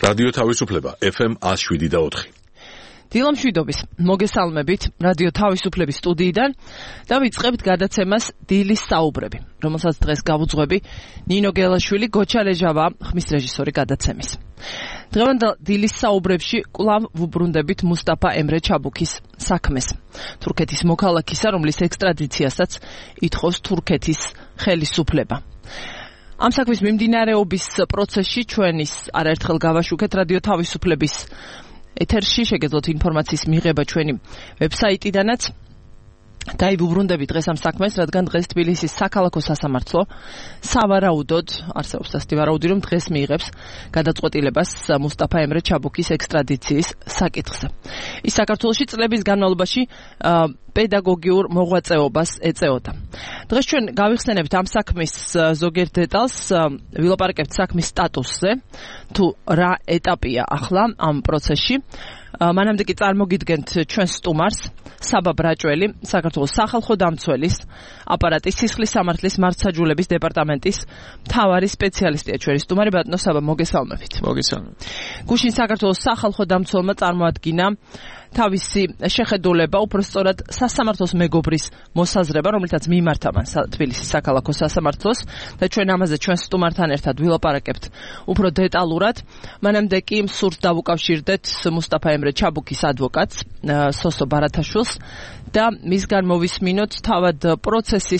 რადიო თავისუფლება FM 107.4. დილამშვიდობის მოგესალმებით რადიო თავისუფლების სტუდიიდან და ვიწყებთ გადაცემას დილის საუბრები, რომელსაც დღეს გავუძღვები ნინო გელაშვილი, გოჩა ლეჟავა, ხმის რეჟისორი გადაცემის. დღევანდელ დილის საუბრებში კვლავ ვუბრუნდებით მუსტაფა ემრე ჩაბუქის საქმეს. თურქეთის მოქალაქისა, რომლის ექსტრადიციასაც ითხოვს თურქეთის ხელისუფლება. ამ საქმის მიმდინარეობის პროცესში ჩვენის არაერთხელ გავაშუქეთ რადიო თავისუფლების ეთერში, შეგეძლოთ ინფორმაციის მიღება ჩვენი ვებსაიტიდანაც. დაივუბრუნდები დღეს ამ საქმეს, რადგან დღეს თბილისის საქალაქო სასამართლო სავარაუდოდ არსებობს დასტი ვარაუდი, რომ დღეს მიიღებს გადაწყვეტილებას მუსტაფა ემრე ჩაბუქის ექსტრადიციის საკითხზე. ის საქართველოში წლების განმავლობაში პედაგოგიურ მოღვაწეობას ეწეოდა. დღეს ჩვენ გავიხსენებთ ამ საქმის ზოგიერთ დეტალს, ვილაპარაკებთ საქმის სტატუსზე, თუ რა ეტაპია ახლა ამ პროცესში. მანამდე კი წარმოგიდგენთ ჩვენ სტუმარს, საბა ბრაჭველი, საქართველოს სახალხო დამცველის აპარატის სისხლის სამართლის მართლმსაჯულების დეპარტამენტის მთავარი სპეციალისტია ჩვენი სტუმარი. ბატონო საბა, მოგესალმებით. მოგესალმებით. გუშინ საქართველოს სახალხო დამცველმა წარმოადგინა თავისი შეხედულება, უпростоრად სასამართლოს მეგობრის მოსაზრება, რომელთაც მიმართა მან თბილისის საქალაქო სასამართლოს და ჩვენ ამაზე ჩვენ სტუმართან ერთად ვილაპარაკებთ უფრო დეტალურად. მანამდე კი სურთ დავუკავშირდეთ მუსტაფა ემრე ჩაბუქის ადვოკატს სოსო ბარათაშვილს და მისგან მოვისმინოთ თავად პროცესის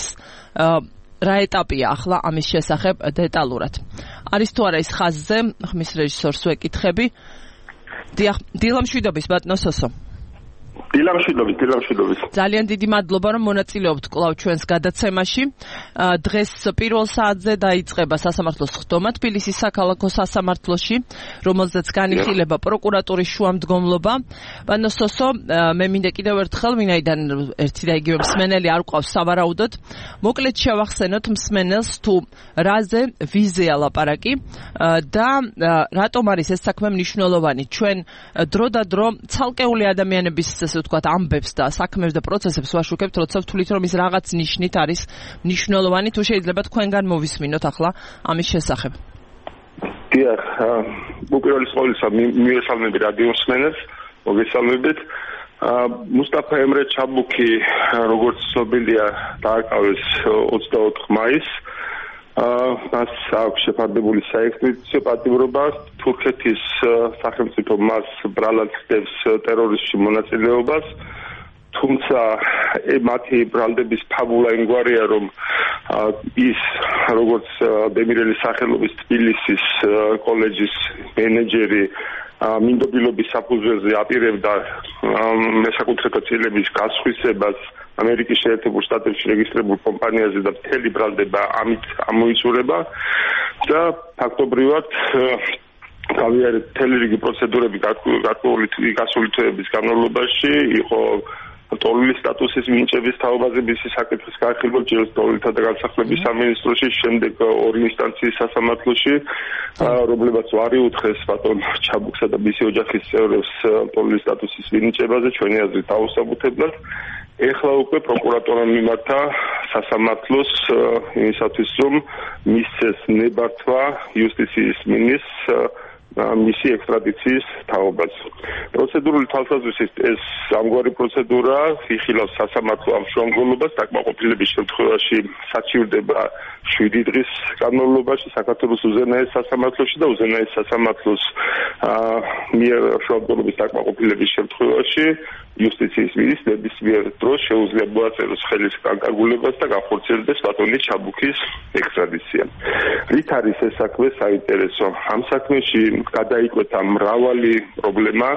რა ეტაპია ახლა ამის შესახებ დეტალურად. არის თუ არა ის ხაზზე, ხმის რეჟისორს ვეკითხები. დილამშვიდობის ბატონო სოსო. დილამშვიდობის. ძალიან დიდი მადლობა, რომ მონაწილეობთ კვლავ ჩვენს გადაცემაში. დღეს პირველ საათზე დაიწყება სასამართლოს ხდომა თბილისის საქალაქო სასამართლოში, რომელზეც განიხილება პროკურატურის შუამდგომლობა. ბატონო სოსო, მე მინდა კიდევ ერთხელ, ვინაიდან ერთი და იგივე მსმენელი არ ყავს სავარაუდოდ, მოკლედ შევახსენოთ მსმენელს თუ რაზე ვიზია ლაპარაკი და რატომ არის ეს საქმე მნიშვნელოვანი. ჩვენ დრო და დრო ცალკეული ადამიანების ასე ვთქვათ ამბებს და საქმებს და პროცესებს ვაშუქებთ, როცა ვთვლით, რომ ის რაღაც ნიშნით არის მნიშვნელოვანი. თუ შეიძლება თქვენგან მოვისმინოთ ახლა ამის შესახებ. დიახ, უპირველეს ყოვლისა მივესალმები რადიო მსმენელს, მოგესალმებით. მუსტაფა ემრე ჩაბუქი, როგორც ცნობილია, დააკავეს 24 მაისს. მას აქვს შეფარდებული საექსტრადიციო პატიმრობა. თურქეთის სახელმწიფო მას ბრალად ხდებს ტერორიზმში მონაწილეობას. თუმცა მათი ბრალდების ფაბულა იმგვარია, რომ ის როგორც დემირელის სახელობის თბილისის კოლეჯის მენეჯერი მინდობილობის საფუძველზე აპირებდა მესაკუთრებთა წილების გასხვისებას ამერიკის შეერთებულ შტატებში რეგისტრირებულ კომპანიაზე და მთელი ბრალდება ამით ამოიწურება და ფაქტობრივად გავიარეთ მთელი რიგი პროცედურები გასული თვეების განმავლობაში. იყო ტოლული სტატუსის მინიჭების თაობაზე მისი საკითხის განხილვა ჯერ ტოლთა და განსახლების სამინისტროში, შემდეგ ორი ინსტანციის სასამართლოში, რომლებაც ვარიუთხეს ბატონ ჩაბუქსა და მისი ოჯახის წევრებს ტოლული სტატუსის მინიჭებაზე, ჩვენი აზრით დაუსაბუთებლად. ეხლა უკვე პროკურატურამ მიმართა სასამართლოს იმისათვის, რომ მისცეს ნებართვა იუსტიციის მინისტრს მისი ექსტრადიციის თაობაზე. პროცედურული თვალსაზრისით ეს ამგვარი პროცედურა იხილავს სასამართლო ამ შუამდგომლობას, დაკმაყოფილების შემთხვევაში საჩივრდება 7 დღის განმავლობაში საქართველოს უზენაეს სასამართლოში და უზენაეს სასამართლოს მიერ შუამდგომლობის დაკმაყოფილების შემთხვევაში იუსტიციის მინისტრს ნებისმიერ დროს შეუძლია მოაწეროს ხელის განკარგულებას და განხორციელდეს ბატონი ჩაბუქის ექსტრადიცია. რით არის ეს საქმე საინტერესო? ამ საქმეში გადაიკვეთა მრავალი პრობლემა.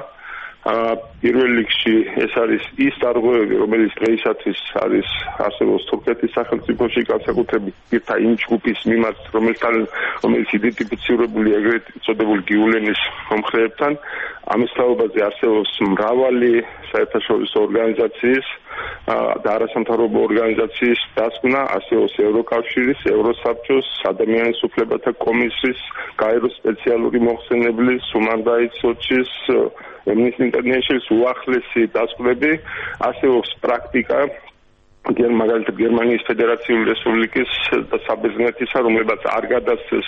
პირველ რიგში ეს არის ის დარღვევები, რომელიც დღეისათვის არის არსებობს თურქეთის სახელმწიფოში, განსაკუთრებით პირთა იმ ჯგუფის მიმართ, რომელიც იდენტიფიცირებულია ეგრეთ წოდებული გიულენის მომხრეებთან. ამის თაობაზე არსებობს მრავალი საერთაშორისო ორგანიზაციის და არასამთავრობო ორგანიზაციის დასკვნა, არსებობს ევროკავშირის, ევროსაბჭოს, ადამიანის უფლებათა კომისიის, გაეროს სპეციალური მოხსენებლის, Human Rights Watch-ის, Amnesty International-ის უახლესი დასკვნები, არსებობს პრაქტიკა მაგალითად გერმანიის ფედერაციული რესპუბლიკის და საბერძნეთისა, რომლებაც არ გადასცეს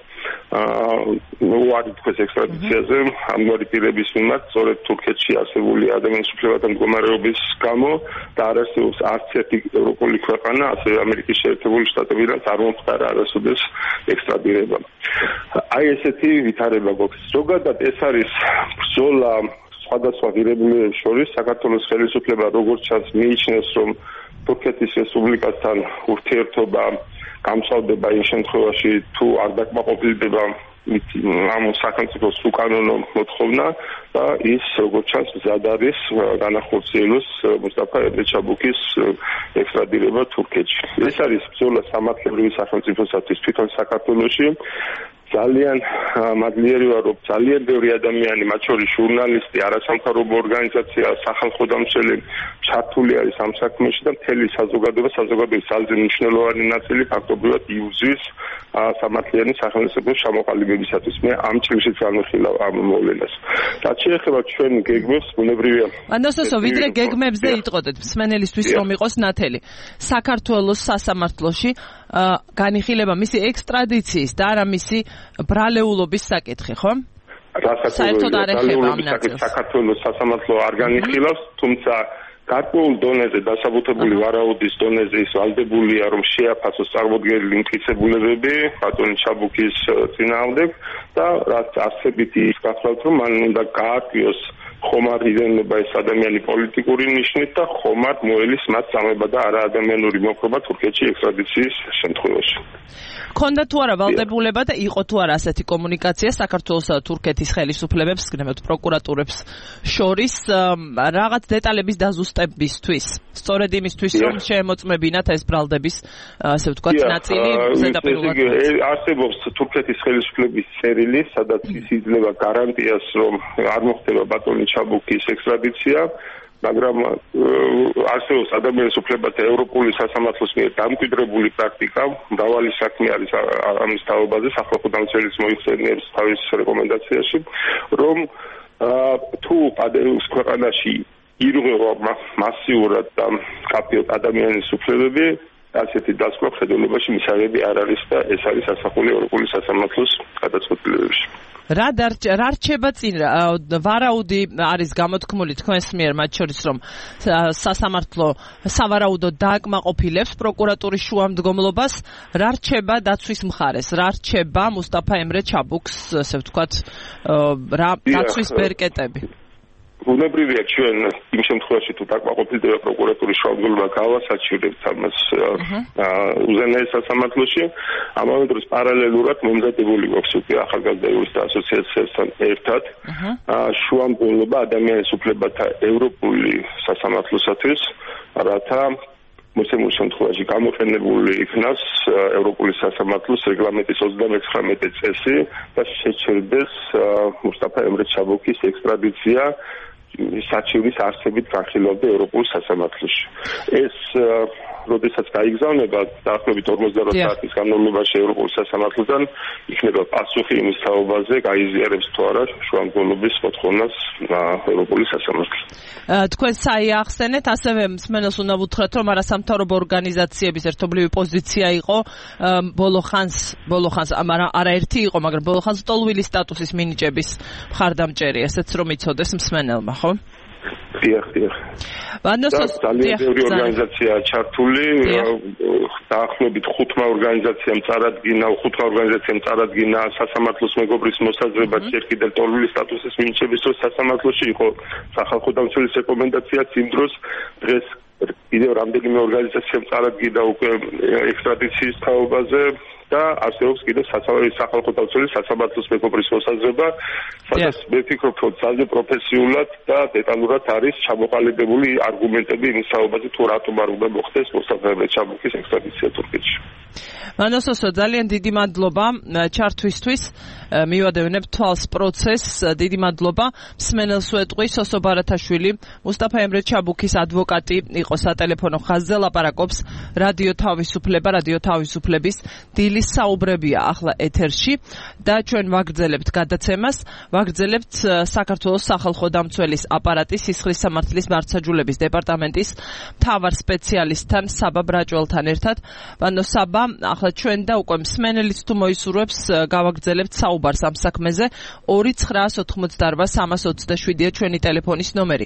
უარი თქვეს ექსტრადიციაზე ამგვარი პირების მიმართ, სწორედ თურქეთში არსებული ადამიანის უფლებათა მდგომარეობის გამო და არ არსებობს არც ერთი ევროპული ქვეყანა, ასევე ამერიკის შეერთებული შტატებიდან არ მომხდარა არასოდეს ექსტრადირება. აი ესეთი ვითარება გვაქვს. ზოგადად ეს არის ბრძოლა სხვადასხვა ღირებულებებს შორის. საქართველოს ხელისუფლება როგორც ჩანს მიიჩნევს, რომ თურქეთის რესპუბლიკასთან ურთიერთობა გამწვავდება იმ შემთხვევაში, თუ არ დაკმაყოფილდება ამ სახელმწიფოს უკანონო მოთხოვნა და ის როგორც ჩანს მზად არის განახორციელოს მუსტაფა ერდეჩაბუქის ექსტრადირება თურქეთში. ეს არის ბრძოლა სამართლებრივი სახელმწიფოსათვის თვითონ საქართველოში. ძალიან მადლიერი ვარ, რომ ძალიან ბევრი ადამიანი, მათ შორის ჟურნალისტი, არასამთავრობო ორგანიზაცია, სახალხო დამცველი ჩართული არის ამ საქმეში და მთელი საზოგადოების ძალზე მნიშვნელოვანი ნაწილი ფაქტობრივად იუზვის სამართლიანი სახელმწიფოს ჩამოყალიბებისათვის. მე ამ წილშიც განვიხილავ ამ მოვლენას. რაც შეეხება ჩვენ გეგმებს, ბუნებრივია. ანდოსოსო, ვიდრე გეგმებზე იტყოდეთ, მსმენელისთვის რომ იყოს ნათელი. საქართველოს სასამართლოში განიხილება მისი ექსტრადიციის და არა მისი ბრალეულობის საკითხი, ხო? საერთოდ არ ეხება ამ ნაწილს. საქართველოს სასამართლო არ განიხილავს, თუმცა გარკვეულ დონეზე დასაბუთებული ვარაუდის დონეზე ის ვალდებულია, რომ შეაფასოს წარმოდგენილი მტკიცებულებები ბატონი ჩაბუქის წინააღმდეგ და რაც არსებითი ის გახლავთ, რომ მან უნდა გაარკვიოს ხომარ იდენება ეს ადამიანი პოლიტიკური ნიშნით და ხომარ მოელის მათ წამება და არა ადამიანური მოქრობა თურქეთში ექსტრადიციის შემთხვევაში. ქონდა თუ არა ვალდებულება და იყო თუ არა ასეთი კომუნიკაცია საქართველოსა და თურქეთის ხელისუფლებებს, გნებავთ პროკურატურებს შორის რაღაც დეტალების დაზუსტებისთვის, სწორედ იმისთვის, რომ შეემოწმებინათ ეს ბრალდების, ასე ვთქვათ, ნაწილი ზედაპირულად. არსებობს თურქეთის ხელისუფლების წერილი, სადაც ის იძლევა გარანტიას, რომ არ მოხდება ბატონი ჩაბუქის ექსტრადიცია, მაგრამ არსებობს ადამიანის უფლებათა ევროპული სასამართლოს მიერ დამკვიდრებული პრაქტიკა, მრავალი საქმე არის ამის თაობაზე, სახალხო დამცველის მოიხსენიებს თავის რეკომენდაციაში, რომ თუ პადეუს ქვეყანაში ირღვევა მასიურად და კაფეოდ ადამიანის უფლებები, ასეთი დასკვნა ხედელებაში მისაღები არ არის და ეს არის ასახული ევროპული სასამართლოს გადაწყვეტილებებში. რა რჩება წინ, ვარაუდი არის გამოთქმული თქვენს მიერ, მათ შორის რომ სასამართლო სავარაუდოდ დააკმაყოფილებს პროკურატურის შუამდგომლობას, რა რჩება დაცვის მხარეს, რა რჩება მუსტაფა ემრე ჩაბუქს, ასე ვთქვათ, რა დაცვის ბერკეტები? ბუნებრივია ჩვენ იმ შემთხვევაში თუ დაკმაყოფილდება პროკურატურის შუამდგომლობა გავასაჩივრებთ ამას უზენაეს სასამართლოში. ამავე დროს პარალელურად მომზადებული გვაქვს უკვე ახალგაზრდა იურისტთა ასოციაციასთან ერთად შუამდგომლობა ადამიანის უფლებათა ევროპული სასამართლოსათვის, რათა მოსემულ შემთხვევაში გამოყენებული იქნას ევროპული სასამართლოს რეგლამენტის 39 წესი და შეჩერდეს მუსტაფა ემრე ჩაბუქის ექსტრადიცია საჩივრის არსებით განხილავდა ევროპულ სასამართლოში. ეს როდესაც გაიგზავნება დაახლოებით 48 საათის განმავლობაში ევროპულ სასამართლოდან იქნება პასუხი იმის თაობაზე, გაიზიარებს თუ არა შუამდგომლობის მოთხოვნას ევროპული სასამართლო. თქვენ საახსენეთ, ასევე მსმენელს უნდა ვუთხრათ, რომ არასამთავრობო ორგანიზაციების ერთობლივი პოზიცია იყო ბოლო ხანს, არაერთი იყო, მაგრამ ბოლო ხანს ტოლვილი სტატუსის მინიჭების მხარდამჭერი, ესეც რომ იცოდეს მსმენელმა, ხო? დიახ. ძალიან ბევრი ორგანიზაცია ჩართული, დაახლოებით 5 ორგანიზაციამ წარადგინა სასამართლოს მეგობრის მოსაზრებას ჯერ კიდევ ტოლვილი სტატუსის მინიჭების დროს სასამართლოში იყო სახალხო დამცველის რეკომენდაციაც იმ დროს. დღეს კიდევ რამდენიმე ორგანიზაციამ წარადგინა უკვე ექსტრადიციის თაობაზე და არსებობს კიდევ სახალხო დამცველის სასამართლოს მეგობრის მოსაზრება, სადაც მე ვფიქრობ, რომ ძალიან პროფესიულად და დეტალურად არის ჩამოყალიბებული არგუმენტები იმის თაობაზე, თუ რატომ არ უნდა მოხდეს მუსტაფა ემრე ჩაბუქის ექსტრადიცია თურქეთში. მანოსოსო, ძალიან დიდი მადლობა ჩართვისთვის. მივადევნებ თვალს პროცესს. დიდი მადლობა. მსმენელს ვეტყვი, სოსო ბარათაშვილი, მუსტაფა ემრე ჩაბუქის ადვოკატი იყო სატელეფონო ხაზზე, ლაპარაკობს რადიო თავისუფლების დილის დილის საუბრებია ახლა ეთერში და ჩვენ ვაგრძელებთ გადაცემას, ვაგრძელებთ საქართველოს სახალხო დამცველის აპარატის სისხლის სამართლის მართლმსაჯულების დეპარტამენტის მთავარ სპეციალისტთან საბა ბრაჭველთან ერთად. ბანო საბა, ახლა ჩვენ და უკვე მსმენელიც თუ მოისურვებს გავაგრძელებთ საუბარს ამ საქმეზე. 2988327-ია ჩვენი ტელეფონის ნომერი.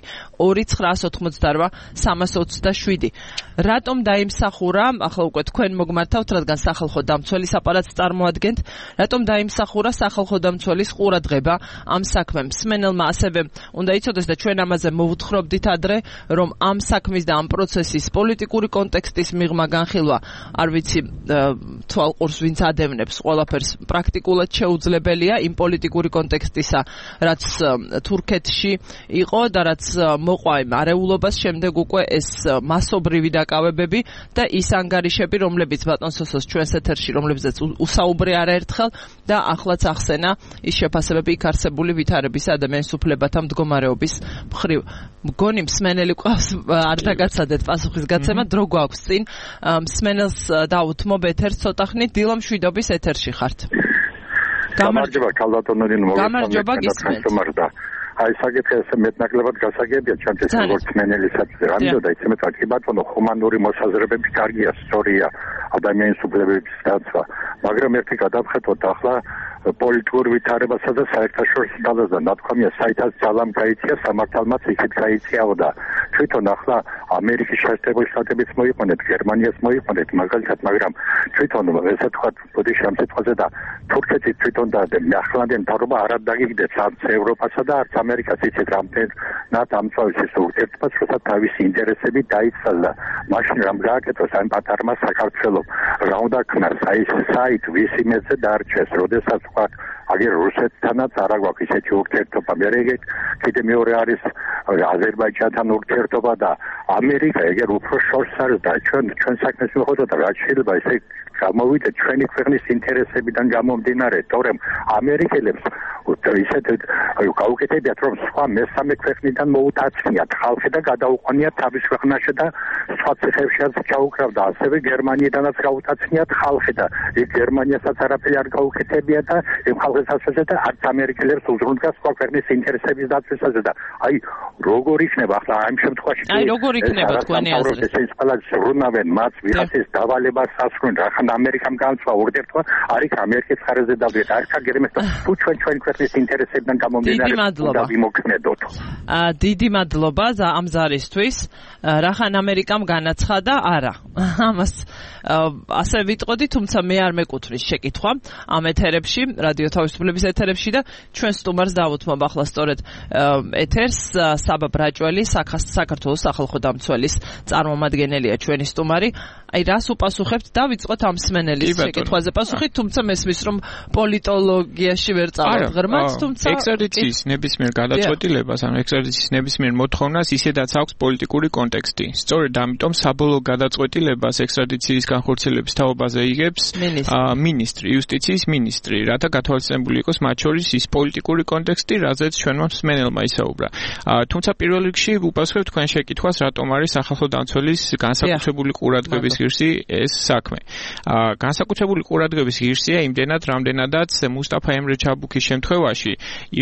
2988327. რატომ დაიმსახურა, ახლა უკვე თქვენ მოგმართავთ, რადგან სახალხო დამცველის აპარატს წარმოადგენთ, რატომ დაიმსახურა სახალხო დამცველის ყურადღება ამ საქმემ? მსმენელმა ასევე უნდა იცოდეს და ჩვენ ამაზე მოვუთხრობდით ადრე, რომ ამ საქმის და ამ პროცესის პოლიტიკური კონტექსტის მიღმა განხილვა, არ ვიცი, თვალყურს ვინც ადევნებს, ყველაფერს პრაქტიკულად შეუძლებელია იმ პოლიტიკური კონტექსტისა, რაც თურქეთში იყო და რაც მოყვა იმ არეულობას, შემდეგ უკვე ეს მასობრივი დაკავებები და ის ანგარიშები, რომლებიც ბატონ სოსოს ჩვენს ეთერში, რომლებზეც უსაუბრე არაერთხელ და ახლაც ახსენა ის შეფასებები იქ არსებული ვითარების ადამიანის უფლებათა მდგომარეობის მხრივ. მგონი მსმენელი ყავს, არ დაგაცადეთ პასუხის გაცემა, დრო გვაქვს წინ. მსმენელს დავუთმობ ეთერს ცოტა ხნით, დილო მშვიდობის ეთერში ხართ. გამარჯობა, ქალბატონი, გამარჯობა, გისმენთ. აი საკითხი ესე მეტნაკლებად გასაგებია ჩემთვის როგორც მსმენელისაც. რამოდენად იცით, კი ბატონო, ჰუმანური მოსაზრებები კარგია, სწორია, ადამიანის უფლებების დაცვა, მაგრამ ერთი გადავხედოთ ახლა პოლიტიკურ ვითარებასა და საერთაშორისო ძალაზე ნათქვამია საითაც ძალამ გაიწია, სამართალმაც იქით გაიწიაოდა. თვითონ ახლა ამერიკის შეერთებული შტატებიც მოიყონეთ, გერმანიას მოიყონეთ მაგალითად, მაგრამ თვითონ ესე თქვათ, ბოდიში ამ სიტყვაზე და თურქეთის თვითონ და ახლანდელი მთავრობა არ დაგიგდებს არც ევროპასა და არც ამერიკას იცით რამდენად ამწვავის ის ურთიერთობას, როცა თავისი ინტერესები დაიცვალა. მაშინ რამ გააკეთოს ამ პატარმა საქართველოს, რა უნდა ქნას, აი საით ვის იმედზე დარჩეს, როდესაც თქვა აგერ რუსეთთანაც არ აგვაქვს ისეთი ურთიერთობა. მე კიდე მეორე არის აზერბაიჯანთან ურთიერთობა და ამერიკა ეგერ უფრო შორს არის და ჩვენ საქმეს მივხვდეთ და რაც შეიძლება ესე გამოვიდეთ ჩვენი ქვეყნის ინტერესებიდან გამომდინარე, თორემ ამერიკელებს ისეთ გაუკეთებიათ, რომ სხვა მესამე ქვეყნიდან მოუტაცნიათ ხალხი და გადაუყვანიათ თავის ქვეყნაში და სხვა ციხეებშიც ჩაუკრავდა, ასევე გერმანიიდანაც გაუტაცნიათ ხალხი და იქ გერმანიასაც არაფერი არ გაუკეთებია და იმ ხალხის ასვაზე და არც ამერიკელებს უზრუნდა სხვა ქვეყნის ინტერესების დაცვისაზე და აი როგორ იქნება ახლა ამ შემთხვევაში აი როგორ იქნება თქვენი აზრით? ეს ყველა ზრუნავენ მათ ვიღაცის დავალებას ასრულებენ, რახან ამერიკამ განცვა ურთიერთობა, არის ამერიკის ხარჯზე დავდეთ, არის გერმანიას და თუ ჩვენ ქვეყნის ინტერესებიდან გამომდინარე და ვიმოქმედოთ. დიდი მადლობა ამ ზარისთვის. რახან ამერიკამ განაცხადა, არა. ამას ასე ვიტყოდი, თუმცა მე არ მეკუთვნის შეკითხვა ამ ეთერებში, რადიო თავისუფლების ეთერებში და ჩვენ სტუმარს დავუთმობ ახლა სწორედ ეთერს საბა ბრაჭველი, საქართველოს სახალხო დამცველის წარმომადგენელია ჩვენი სტუმარი. აი რას უპასუხებთ? დავიწყოთ ამ მსმენელის შეკითხვაზე პასუხით, თუმცა მესმის რომ პოლიტოლოგიაში ვერ წავით ღრმად, თუმცა ექსტრადიციის ნებისმიერ გადაწყვეტილებას, ანუ ექსტრადიციის ნებისმიერ მოთხოვნას ისედაც აქვს პოლიტიკური კონტექსტი. სწორედ ამიტომ საბოლოო გადაწყვეტილებას ექსტრადიციის განხორციელების თაობაზე იღებს მინისტრი, იუსტიციის მინისტრი, რათა გათვალისწინებული იყოს მათ შორის ის პოლიტიკური კონტექსტი, რაზეც ჩვენმა მსმენელმა ისაუბრა. თუმცა პირველ რიგში ვუპასუხებ თქვენ შეკითხვას, რატომ არის სახალხო დამცველის განსაკუთრებული ყურადღების ღირსი ეს საქმე. განსაკუთრებული ყურადღების ღირსია იმდენად, რამდენადაც მუსტაფა ემრე ჩაბუქის შემთხვევაში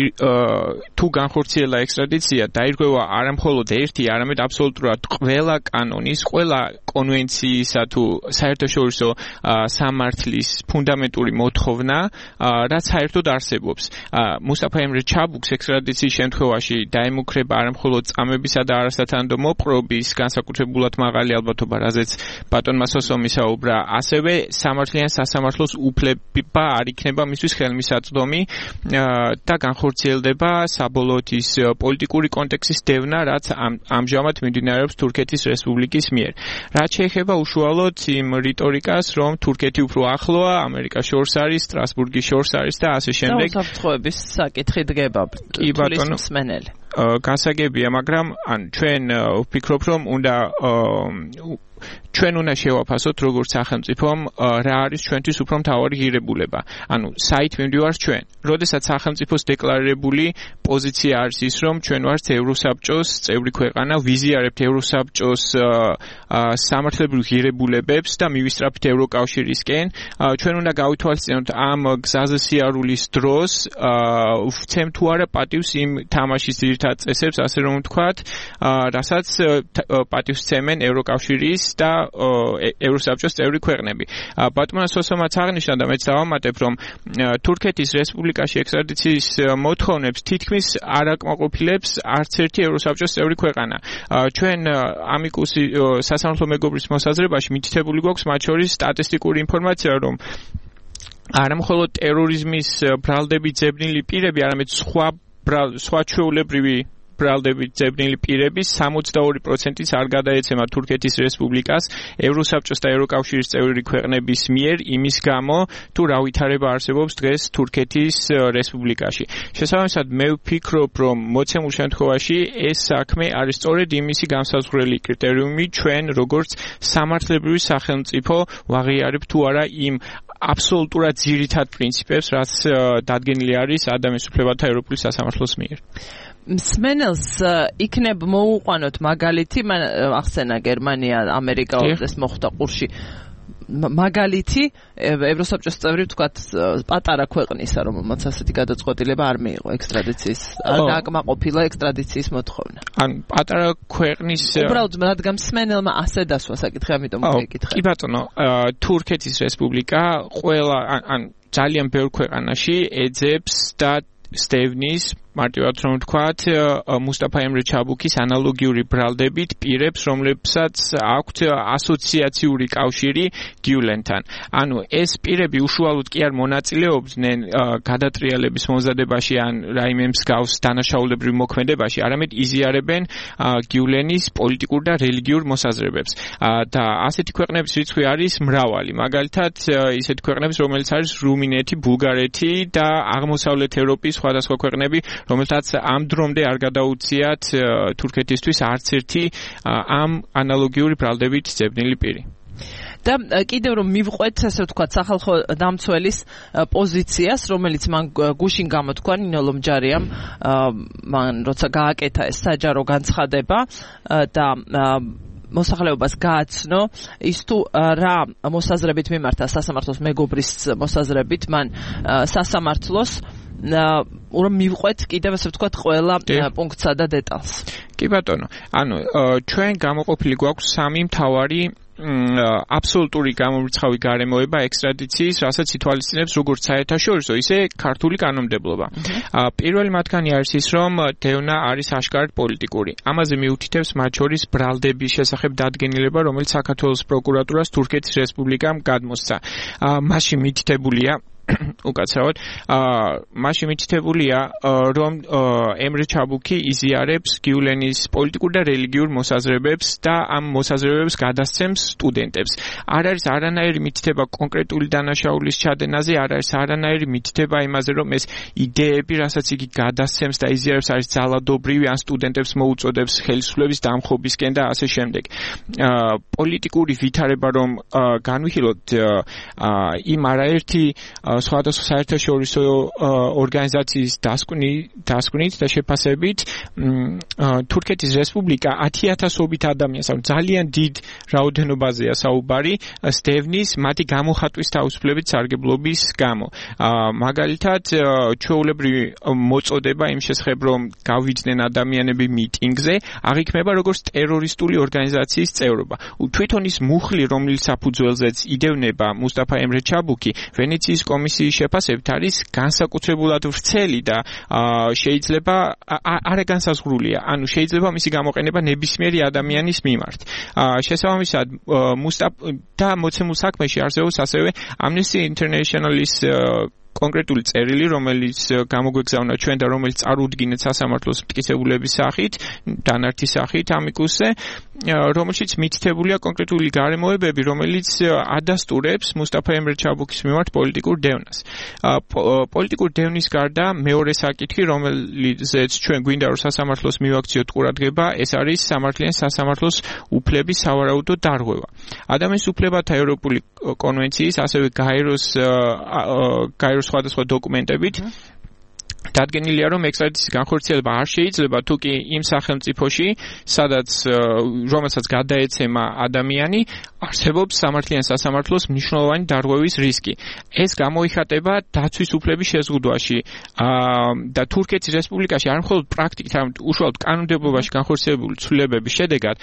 თუ განხორციელა ექსტრადიცია, დაირღვევა არა მხოლოდ ერთი, არამედ აბსოლუტურად ყველა კანონის, ყველა კონვენციისა თუ საერთაშორისო სამართლის ფუნდამენტური მოთხოვნა, რაც საერთოდ არსებობს. მუსტაფა ემრე ჩაბუქს ექსტრადიციის შემთხვევაში დაემუქრება არა მხოლოდ წამებისა და არასათანადო მოპყრობის განსაკუთრებულად მაღალი ალბათობა, რაზეც ბატონმა სოსომ ისაუბრა, ასევე სამართლიან სასამართლოს უფლება არ იქნება მისთვის ხელმისაწვდომი და განხორციელდება საბოლოოდ ის პოლიტიკური კონტექსტის დევნა, რაც ამჟამად მიმდინარეობს თურქეთის რესპუბლიკის მიერ. რაც შეეხება უშუალოდ იმ რიტორიკას, რომ თურქეთი უფრო ახლოა, ამერიკას შორს არის, სტრასბურგის შორს არის და ასე შემდეგ. უსაფრთხოების საკითხი დგება თulis მსმენელი. გასაგებია, მაგრამ ჩვენ ვფიქრობ, რომ უნდა ჩვენ უნდა შევაფასოთ როგორც სახელმწიფომ რა არის ჩვენთვის უფრო მთავარი ღირებულება. ანუ საით მივდივართ ჩვენ. როდესაც სახელმწიფოს დეკლარირებული პოზიცია არის ის, რომ ჩვენ ვართ ევროსაბჭოს წევრი ქვეყანა, ვიზიარებთ ევროსაბჭოს სამართლებრივ ღირებულებებს და მივისწრაფით ევროკავშირისკენ, ჩვენ უნდა გავითვალისწინოთ ამ გზაზე სიარულის დროს ვცემ თუ არა პატივს იმ თამაშის ძირითად წესებს, ასე რომ ვთქვათ, რასაც პატივს ცემენ ევროკავშირის და ევროსაბჭოს წევრი ქვეყნები. ბატონმა სოსომაც აღნიშნა და მეც დავამატებ, რომ თურქეთის რესპუბლიკაში ექსტრადიციის მოთხოვნებს თითქმის არ აკმაყოფილებს არც ერთი ევროსაბჭოს წევრი ქვეყანა. ჩვენ ამიკუსი სასამართლო მეგობრის მოსაზრებაში მითითებული გვაქვს მათ შორის სტატისტიკური ინფორმაცია, რომ არა მხოლოდ ტერორიზმის ბრალდებით ძებნილი პირები, არამედ სხვა ჩვეულებრივი ბრალდებით ძებნილი პირების 62%-იც არ გადაეცემა თურქეთის რესპუბლიკას ევროსაბჭოს და ევროკავშირის წევრი ქვეყნების მიერ იმის გამო, თუ რა ვითარება არსებობს დღეს თურქეთის რესპუბლიკაში. შესაბამისად, მე ვფიქრობ, რომ მოცემულ შემთხვევაში ეს საქმე არის სწორედ იმისი განსაზღვრელი კრიტერიუმი ჩვენ როგორც სამართლებრივი სახელმწიფო ვაღიარებ თუ არა იმ აბსოლუტურად ძირითად პრინციპებს, რაც დადგენილი არის ადამიანის უფლებათა ევროპული სასამართლოს მიერ. მსმენელს იქნებ მოუყვანოთ მაგალითი, მან ახსენა გერმანია, ამერიკა ეს მოხდა ყურში. მაგალითი ევროსაბჭოს წევრი ვთქვათ პატარა ქვეყნისა, რომელმაც ასეთი გადაწყვეტილება არ მიიღო ექსტრადიციის, არ დააკმაყოფილა ექსტრადიციის მოთხოვნა. ან პატარა ქვეყნის უბრალოდ რადგან მსმენელმა ასე დასვა საკითხი, ამიტომ მეკითხა. კი ბატონო, თურქეთის რესპუბლიკა ყველა ან ძალიან ბევრ ქვეყანაში ეძებს და სტევნის მარტივად რომ ვთქვათ, მუსტაფა ემრე ჩაბუქის ანალოგიური ბრალდებით პირებს, რომლებსაც აქვთ ასოციაციური კავშირი გიულენთან. ანუ ეს პირები უშუალოდ კი არ მონაწილეობდნენ გადატრიალების მომზადებაში ან რაიმე მსგავს დანაშაულებრივ მოქმედებაში, არამედ იზიარებენ გიულენის პოლიტიკურ და რელიგიურ მოსაზრებებს. და ასეთი ქვეყნების რიცხვი არის მრავალი. მაგალითად, ისეთი ქვეყნების, რომელიც არის რუმინეთი, ბულგარეთი და აღმოსავლეთ ევროპის სხვადასხვა ქვეყნები, რომელთაც ამ დრომდე არ გადაუციათ თურქეთისთვის არც ერთი ამ ანალოგიური ბრალდებით ძებნილი პირი. და კიდევ რომ მივყვეთ, ასე ვთქვათ, სახალხო დამცველის პოზიციას, რომელიც მან გუშინ გამოთქვა ნინო ლომჯარიამ, მან როცა გააკეთა ეს საჯარო განცხადება და მოსახლეობას გააცნო ის თუ რა მოსაზრებით მიმართა სასამართლოს მეგობრის მოსაზრებით მან სასამართლოს რომ მივყვეთ კიდევ ასე ვთქვათ ყველა პუნქტსა და დეტალს. კი ბატონო, ანუ ჩვენ გამოყოფილი გვაქვს სამი მთავარი აბსოლუტური გამომრიცხავი გარემოება ექსტრადიციის, რასაც ითვალისწინებს როგორც საერთაშორისო, ისე ქართული კანონმდებლობა. პირველი მათგანი არის ის, რომ დევნა არის აშკარად პოლიტიკური. ამაზე მიუთითებს მათ შორის ბრალდების შესახებ დადგენილება, რომელიც საქართველოს პროკურატურას თურქეთის რესპუბლიკამ გადმოსცა. მასში მითითებულია უკაცრავად, მასში მითითებულია, რომ ემრე ჩაბუქი იზიარებს გიულენის პოლიტიკურ და რელიგიურ მოსაზრებებს და ამ მოსაზრებებს გადასცემს სტუდენტებს. არ არის არანაირი მითითება კონკრეტული დანაშაულის ჩადენაზე, არ არის არანაირი მითითება იმაზე, რომ ეს იდეები, რასაც იგი გადასცემს და იზიარებს, არის ძალადობრივი ან სტუდენტებს მოუწოდებს ხელისუფლების დამხობისკენ და ასე შემდეგ. პოლიტიკური ვითარება რომ განვიხილოთ იმ არაერთი სხვადასხვა საერთაშორისო ორგანიზაციის დასკვნით და შეფასებით თურქეთის რესპუბლიკა 10,000-ობით ადამიანს, ანუ ძალიან დიდ რაოდენობაზეა საუბარი სტევნის მათი გამოხატვის თავისუფლებით სარგებლობის გამო. მაგალითად, ჩვეულებრივი მოწოდება იმ შესახებ, რომ გავიდნენ ადამიანები მიტინგზე, აღიქმება როგორც ტერორისტული ორგანიზაციის წევრობა. თვითონ ის მუხლი, რომლის საფუძველზეც იდევნება მუსტაფა ემრე ჩაბუქი, ვენეციის კომისიის შეფასებით არის განსაკუთრებულად ვრცელი და შეიძლება არაგანსაზღვრულია. ანუ შეიძლება მისი გამოყენება ნებისმიერი ადამიანის მიმართ. შესაბამისად, და მოცემულ საქმეში არსებობს ასევე Amnesty International-ის კონკრეტული წერილი, რომელიც გამოგვეგზავნა ჩვენ და რომელიც წარუდგინეთ სასამართლოს მტკიცებულების სახით, დანართის სახით ამიკუსზე, რომელშიც მითითებულია კონკრეტული გარემოებები, რომელიც ადასტურებს მუსტაფა ემრე ჩაბუქის მიმართ პოლიტიკურ დევნას. პოლიტიკურ დევნის გარდა მეორე საკითხი, რომელზეც ჩვენ გვინდა რომ სასამართლოს მივაქციოთ ყურადღება, ეს არის სამართლიან სასამართლოს უფლების სავარაუდო დარღვევა. ადამიანის უფლებათა ევროპული კონვენციის, ასევე გაეროს სხვადასხვა დოკუმენტებით დადგენილია, რომ ექსტრადიციის განხორციელება არ შეიძლება თუ კი იმ სახელმწიფოში, რომელსაც გადაეცემა ადამიანი, არსებობს სამართლიან სასამართლოს მნიშვნელოვანი დარღვევის რისკი. ეს გამოიხატება დაცვის უფლების შეზღუდვაში და თურქეთის რესპუბლიკაში არ მხოლოდ პრაქტიკით, არამედ უშუალოდ კანონმდებლობაში განხორციელებული ცვლილებების შედეგად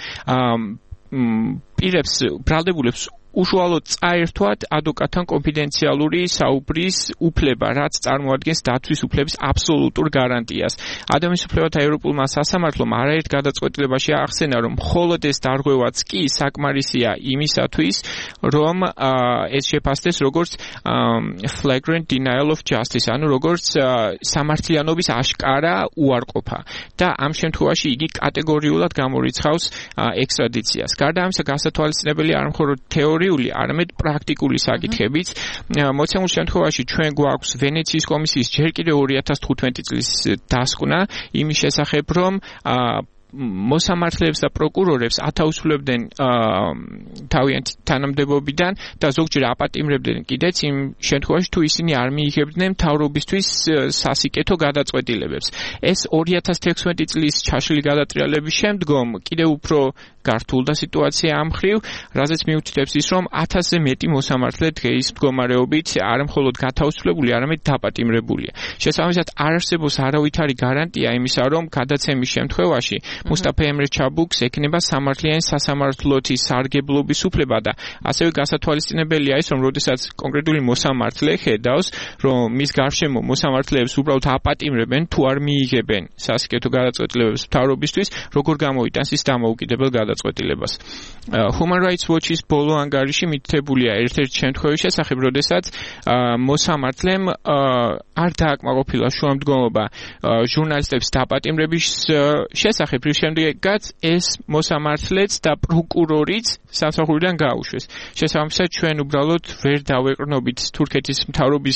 პირებს, ბრალდებულებს უშუალოდ წაერთვათ ადვოკატთან კონფიდენციალური საუბრის უფლება, რაც წარმოადგენს დაცვის უფლების აბსოლუტურ გარანტიას. ადამიანის უფლებათა ევროპულმა სასამართლომ არაერთ გადაწყვეტილებაში აღხსენა, რომ მხოლოდ ეს დარღვევაც კი საკმარისია იმისათვის, რომ ეს შეფასდეს როგორც flagrant denial of justice, ანუ როგორც სამართლიანობის აშკარა უარყოფა და ამ შემთხვევაში იგი კატეგორიულად გამორიცხავს ექსტრადიციას. გარდა ამისა, გასათვალისწინებელი არ მხოლოდ არამედ პრაქტიკული საკითხებიც. მოცემულ შემთხვევაში ჩვენ გვაქვს ვენეციის კომისიის ჯერ კიდევ 2015 წლის დასკვნა იმის შესახებ, რომ მოსამართლეებს და პროკურორებს ათავისუფლებდნენ თავიანთი თანამდებობიდან და ზოგჯერ აპატიმრებდნენ კიდეც იმ შემთხვევაში, თუ ისინი არ მიიღებდნენ მთავრობისთვის სასიკეთო გადაწყვეტილებებს. ეს 2016 წლის ჩაშლილი გადატრიალების შემდგომ კიდევ უფრო გართულდა სიტუაცია ამ მხრივ, რაზეც მიუთითებს ის, რომ 1000-ზე მეტი მოსამართლე დღეის მდგომარეობით არა მხოლოდ გათავისუფლებული, არამედ დაპატიმრებულია. შესაბამისად, არ არსებობს არავითარი გარანტია იმისა, რომ გადაცემის შემთხვევაში მუსტაფა ემრე ჩაბუქს ექნება სამართლიანი სასამართლოთის სარგებლობის უფლება და ასევე გასათვალისწინებელია ის, რომ როდესაც კონკრეტული მოსამართლე ხედავს, რომ მის გარშემო მოსამართლეებს უბრალოდ აპატიმრებენ, თუ არ მიიღებენ სასიკეთო გადაწყვეტილებებს მთავრობისთვის, როგორ გამოიტანს ის დამოუკიდებელ გადაწყვეტილებას. Human Rights Watch-ის ბოლო ანგარიში მითითებულია ერთ-ერთი შემთხვევის შესახებ, როდესაც მოსამართლემ არ დააკმაყოფილა შუამდგომობა ჟურნალისტების დაპატიმრების შესახებ, რის შემდეგაც ეს მოსამართლეც და პროკურორიც სამსახურიდან გაუშვეს. შესაბამისად, ჩვენ უბრალოდ ვერ დავეყრდნობით თურქეთის მთავრობის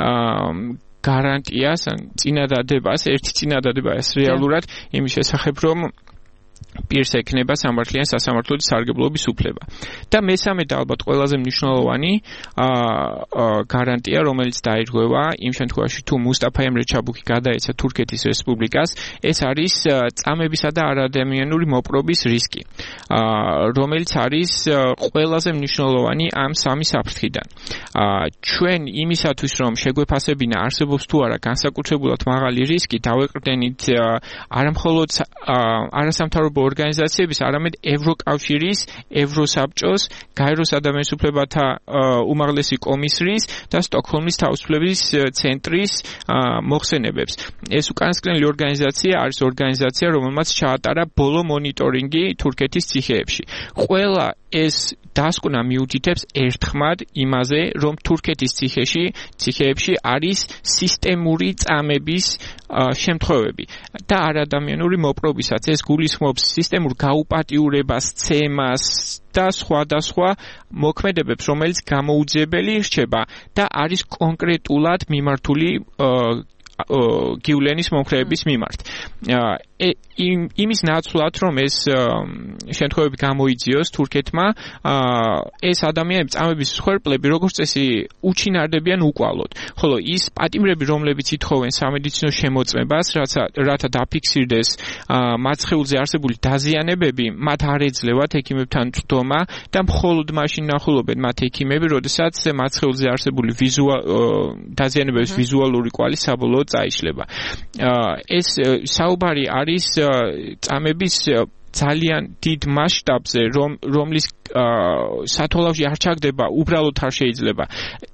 გარანტიას, ან წინადადებას, ერთი წინადადებას რეალურად იმის შესახებ, რომ პირს ექნება სამართლიან სასამართლოთის სარგებლობის უფლება. და მესამე და ალბათ ყველაზე მნიშვნელოვანი გარანტია, რომელიც დაირღვევა იმ შემთხვევაში, თუ მუსტაფა ემრე ჩაბუქი გადაეცა თურქეთის რესპუბლიკას, ეს არის წამებისა და არადამიანური მოპყრობის რისკი, რომელიც არის ყველაზე მნიშვნელოვანი ამ სამი საფრთხიდან. ჩვენ იმისათვის, რომ შეგვეფასებინა არსებობს თუ არა განსაკუთრებულად მაღალი რისკი, დავეყრდენით არამხოლოდ არასამთავრობო ორგანიზაციების, არამედ ევროკავშირის, ევროსაბჭოს, გაეროს ადამიანის უფლებათა უმაღლესი კომისრის და სტოკჰოლმის თავისუფლების ცენტრის მოხსენებებს. ეს უკანასკნელი ორგანიზაცია არის ორგანიზაცია, რომელმაც ჩაატარა ბოლო მონიტორინგი თურქეთის ციხეებში. ყველა ეს დასკვნა მიუთითებს ერთხმად იმაზე, რომ თურქეთის ციხეებში არის სისტემური წამების შემთხვევები და არადამიანური მოპყრობისაც. ეს გულისხმობს სისტემურ გაუპატიურებას, ცემას და სხვადასხვა მოქმედებებს, რომელიც გამოუძიებელი რჩება და არის კონკრეტულად მიმართული გივლენის მომხრეების მიმართ. იმის ნაცვლად, რომ ეს შემთხვევები გამოიძიოს თურქეთმა, ეს ადამიანები, წამების მსხვერპლები, როგორც წესი, უჩინარდებიან უკვალოდ. ხოლო ის პატიმრები, რომლებიც ითხოვენ სამედიცინო შემოწმებას, რათა დაფიქსირდეს მათ სხეულზე არსებული დაზიანებები, მათ არ ეძლევათ ექიმებთან წვდომა და მხოლოდ მაშინ ნახულობენ მათ ექიმები, როდესაც მათ სხეულზე არსებული დაზიანებების ვიზუალური კვალი საბოლოოდ წაიშლება. ეს საუბარი არის წამების ძალიან დიდ მასშტაბზე, რომლის სათვალავში არ ჩაგდება, უბრალოდ არ შეიძლება.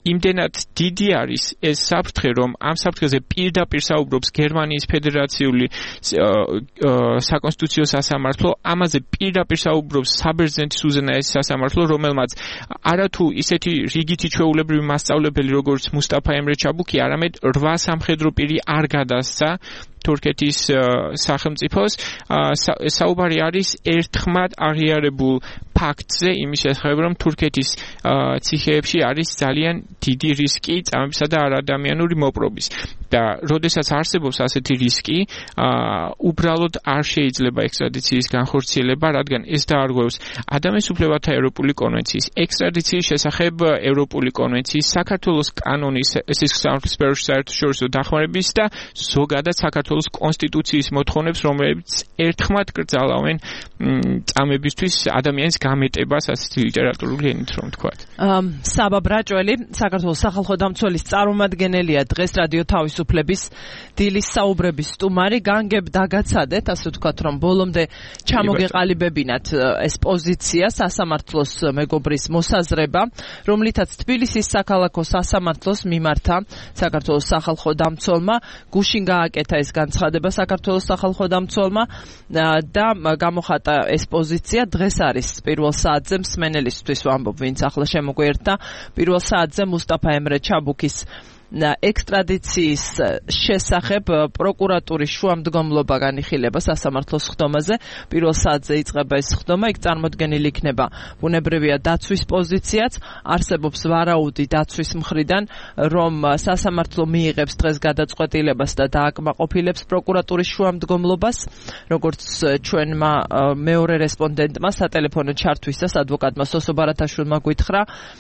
იმდენად დიდი არის ეს საფრთხე, რომ ამ საფრთხეზე პირდაპირ საუბრობს გერმანიის ფედერაციული საკონსტიტუციო სასამართლო, ამაზე პირდაპირ საუბრობს საბერძნეთის უზენაესი სასამართლო, რომელმაც არათუ ისეთი რიგითი ჩვეულებრივი მასწავლებელი, როგორც მუსტაფა ემრე ჩაბუქი, არამედ 8 სამხედრო პირი არ გადასცა თურქეთის სახელმწიფოს. საუბარი არის ერთხმად აღიარებულ ფაქტზე იმის შესახებ, რომ თურქეთის ციხეებში არის ძალიან დიდი რისკი წამებისა და არადამიანური მოპყრობის. და როდესაც არსებობს ასეთი რისკი, უბრალოდ არ შეიძლება ექსტრადიციის განხორციელება, რადგან ეს დაარღვევს ადამიანის უფლებათა ევროპული კონვენციის, ექსტრადიციის შესახებ ევროპული კონვენციის, საქართველოს კანონის სისხლისმღერლის საერთაშორისო დახმარების და ზოგადად საქართველოს კონსტიტუციის მოთხოვნებს, რომლებიც ერთხმად კრძალავენ წამებისთვის ადამიანის გამეტებას ასეთი ლიტერატურული ენით, რომ ვთქვათ. საბა ბრაჭველი, საქართველოს სახალხო დამცველის წარმომადგენელია დღეს რადიო თავისუფლების დილის საუბრების სტუმარი. განგებ დაგაცადეთ, ასე ვთქვათ, რომ ბოლომდე ჩამოგეყალიბებინათ ეს პოზიცია სასამართლოს მეგობრის მოსაზრება, რომლითაც თბილისის საქალაქო სასამართლოს მიმართა საქართველოს სახალხო დამცველმა, გუშინ გააკეთა ეს განცხადება საქართველოს სახალხო დამცველმა და გამოხატა ეს პოზიცია. დღეს არის პირველ საათზე, მსმენელისთვის ვამბობ, ვინც ახლა შემოგვიერთდა, პირველ საათზე მუსტაფა ემრე ჩაბუქის ექსტრადიციის შესახებ პროკურატურის შუამდგომლობა განიხილება სასამართლოს ხდომაზე. პირველ საათზე იწყება ეს ხდომა, იქ წარმოდგენილი იქნება ბუნებრივია დაცვის პოზიციაც, არსებობს ვარაუდი დაცვის მხრიდან, რომ სასამართლო მიიღებს დღეს გადაწყვეტილებას და დააკმაყოფილებს პროკურატურის შუამდგომლობას, როგორც ჩვენმა მეორე რესპონდენტმა სატელეფონო ჩართვისას ადვოკატმა სოსო ბარათაშვილმა გითხრა.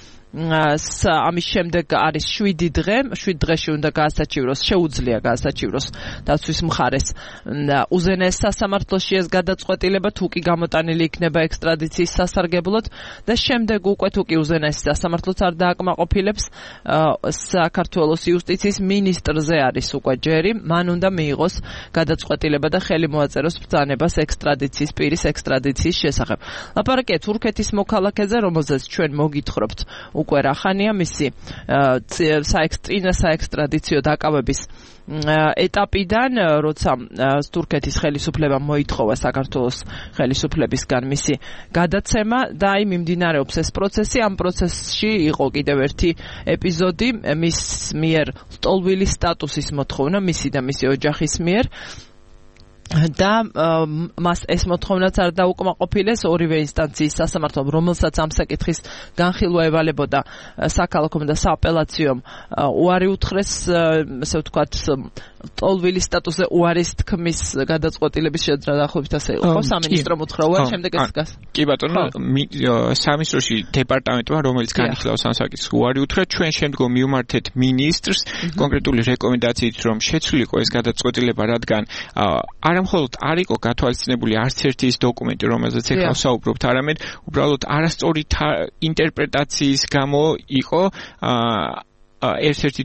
ამის შემდეგ არის 7 დღე, 7 დღეში უნდა გაასაჩივროს, შეუძლია გაასაჩივროს დაცვის მხარეს უზენაეს სასამართლოში ეს გადაწყვეტილება, თუ კი გამოტანილი იქნება ექსტრადიციის სასარგებლოდ და შემდეგ უკვე თუ კი უზენაეს სასამართლოც არ დააკმაყოფილებს, საქართველოს იუსტიციის მინისტრზე არის უკვე ჯერი, მან უნდა მიიღოს გადაწყვეტილება და ხელი მოაწეროს ბრძანებას ექსტრადიციის პირის ექსტრადიციის შესახებ. ლაპარაკია თურქეთის მოქალაქეზე, რომელზეც ჩვენ მოგითხრობთ უკვე რახანია მისი საექსტრადიციო დაკავების ეტაპიდან, როცა თურქეთის ხელისუფლებამ მოითხოვა საქართველოს ხელისუფლებისგან მისი გადაცემა და აი მიმდინარეობს ეს პროცესი. ამ პროცესში იყო კიდევ ერთი ეპიზოდი, მის მიერ ლტოლვილის სტატუსის მოთხოვნა, მისი და მისი ოჯახის მიერ. და მას ეს მოთხოვნაც არ დაუკმაყოფილეს ორივე ინსტანციის სასამართლომ, რომელსაც ამ საკითხის განხილვა ევალებოდა საქალაქომ და სააპელაციომ უარი უთხრეს, ასე ვთქვათ, ლტოლვილის სტატუსზე უარის თქმის გადაწყვეტილების შეძრახობით ასე იყო სამინისტრო მოთხრობა, შემდეგ ეს გას. კი ბატონო, სამინისტროში დეპარტამენტმა, რომელიც განიხილავს ამ საკითხს, უარი უთხრა, ჩვენ შემდგომ მივმართეთ მინისტრს კონკრეტული რეკომენდაციით, რომ შეცვლილიყო ეს გადაწყვეტილება, რადგან არა მხოლოდ არ იყო გათვალისწინებული არც ერთი ის დოკუმენტი, რომელზეც ეხლა ვსაუბრობთ, არამედ უბრალოდ არასწორი ინტერპრეტაციის გამო იყო ერთ-ერთი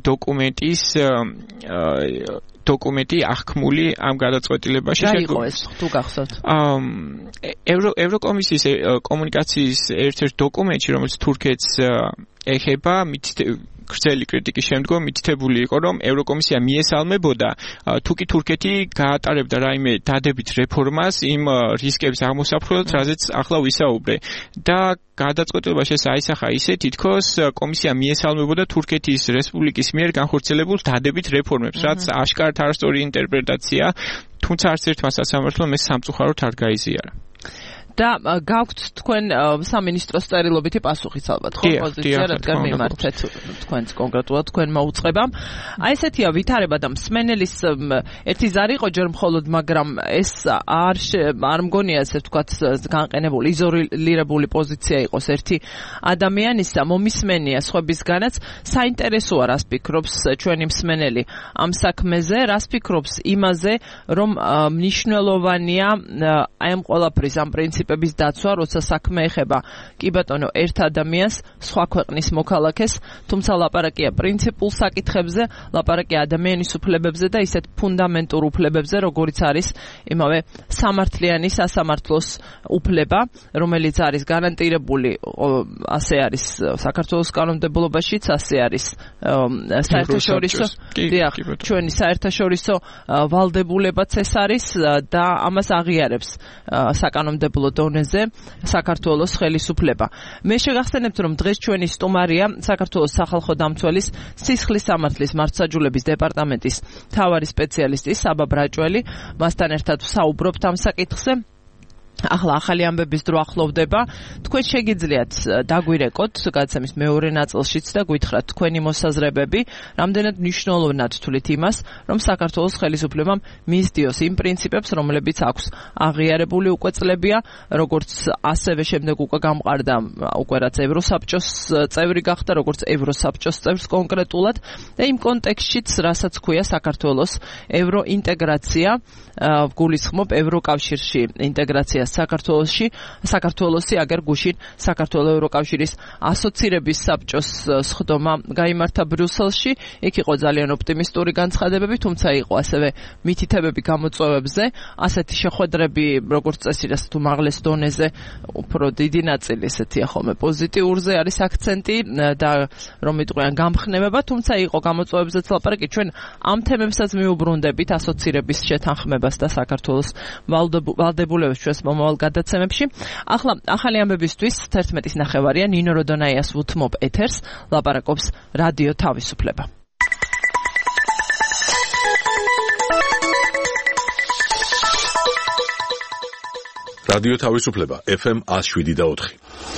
დოკუმენტი აღქმული ამ გადაწყვეტილებაში. რა იყო ეს, თუ გახსოვთ? ევროკომისიის კომუნიკაციის ერთ-ერთ დოკუმენტში, რომელიც თურქეთს ეხება, გრძელი კრიტიკის შემდგომ მითითებული იყო, რომ ევროკომისია მიესალმებოდა, თუ კი თურქეთი გაატარებდა რაიმე დადებით რეფორმას იმ რისკების აღმოსაფხვრელად, რაზეც ახლა ვისაუბრე. და გადაწყვეტილებაში ეს აისახა ისე, თითქოს კომისია მიესალმებოდა თურქეთის რესპუბლიკის მიერ განხორციელებულ დადებით რეფორმებს, რაც აშკარად არასწორი ინტერპრეტაცია, თუმცა არც ერთმა სასამართლომ ეს სამწუხაროდ არ გაიზიარა. და გაქვთ თქვენ სამინისტროს წერილობითი პასუხიც ალბათ, ხო, პოზიცია, რადგან მიმართეთ თქვენს კონკრეტულად თქვენ მოუწყებამ. აი ესეთია ვითარება და მსმენელის ერთი ზარი იყო ჯერ მხოლოდ, მაგრამ ეს არ მგონია ესე ვთქვათ განყენებული, იზოლირებული პოზიცია იყოს ერთი ადამიანის და მომისმენია სხვებისგანაც. საინტერესოა რას ფიქრობს ჩვენი მსმენელი ამ საქმეზე, რას ფიქრობს იმაზე, რომ მნიშვნელოვანია აი ამ ყველაფრის ამ პრინციპის პრინციპების დაცვა, როცა საქმე ეხება კი ბატონო ერთ ადამიანს, სხვა ქვეყნის მოქალაქეს, თუმცა ლაპარაკია პრინციპულ საკითხებზე, ლაპარაკია ადამიანის უფლებებზე და ისეთ ფუნდამენტურ უფლებებზე, როგორიც არის იმავე სამართლიანი სასამართლოს უფლება, რომელიც არის გარანტირებული, ასე არის საქართველოს კანონმდებლობაშიც, ასე არის საერთაშორისო ჩვენი საერთაშორისო ვალდებულებაც ეს არის და ამას აღიარებს საკანონმდებლო დონეზე საქართველოს ხელისუფლება. მე შეგახსენებთ, რომ დღეს ჩვენი სტუმარია საქართველოს სახალხო დამცველის სისხლის სამართლის მართლმსაჯულების დეპარტამენტის მთავარი სპეციალისტი საბა ბრაჭველი. მასთან ერთად ვსაუბრობთ ამ საკითხზე. ახლა ახალი ამბების დრო ახლოვდება. თქვენ შეგიძლიათ დაგვირეკოთ გადაცემის მეორე ნაწილშიც და გითხრათ თქვენი მოსაზრებები, რამდენად მნიშვნელოვნად თვლით იმას, რომ საქართველოს ხელისუფლებამ მისდიოს იმ პრინციპებს, რომლებიც აქვს აღიარებული უკვე წლებია, როგორც ასევე შემდეგ უკვე გამყარდა, უკვე რაც ევროსაბჭოს წევრი გახდა, როგორც ევროსაბჭოს წევრს კონკრეტულად და იმ კონტექსტშიც, რასაც ქვია საქართველოს ევროინტეგრაცია, გულისხმობ ევროკავშირში ინტეგრაცია საქართველოსი აგერ გუშინ საქართველოს ევროკავშირის ასოცირების საბჭოს სხდომა გაიმართა ბრიუსელში. იქ იყო ძალიან ოპტიმისტური განცხადებები, თუმცა იყო ასევე მითითებები გამოწვევებზე, ასეთი შეხვედრები, როგორც წესი, თუ მაღლეს დონეზე, უფრო დიდი ნაწილი ესეთია ხოლმე პოზიტიურზე არის აქცენტი და რომ იტყვიან გამხნევება, თუმცა იყო გამოწვევებზეც ლაპარაკი. ჩვენ ამ თემებსაც მიუბრუნდებით ასოცირების შეთანხმებას და საქართველოს ვალდებულებას ჩვენს მომავალ გადაცემებში. ახლა ახალი ამბებისთვის 11:30 ნინო როდონაიას ვუთმობ ეთერს, ლაპარაკობს რადიო თავისუფლება. რადიო თავისუფლება FM 107.4.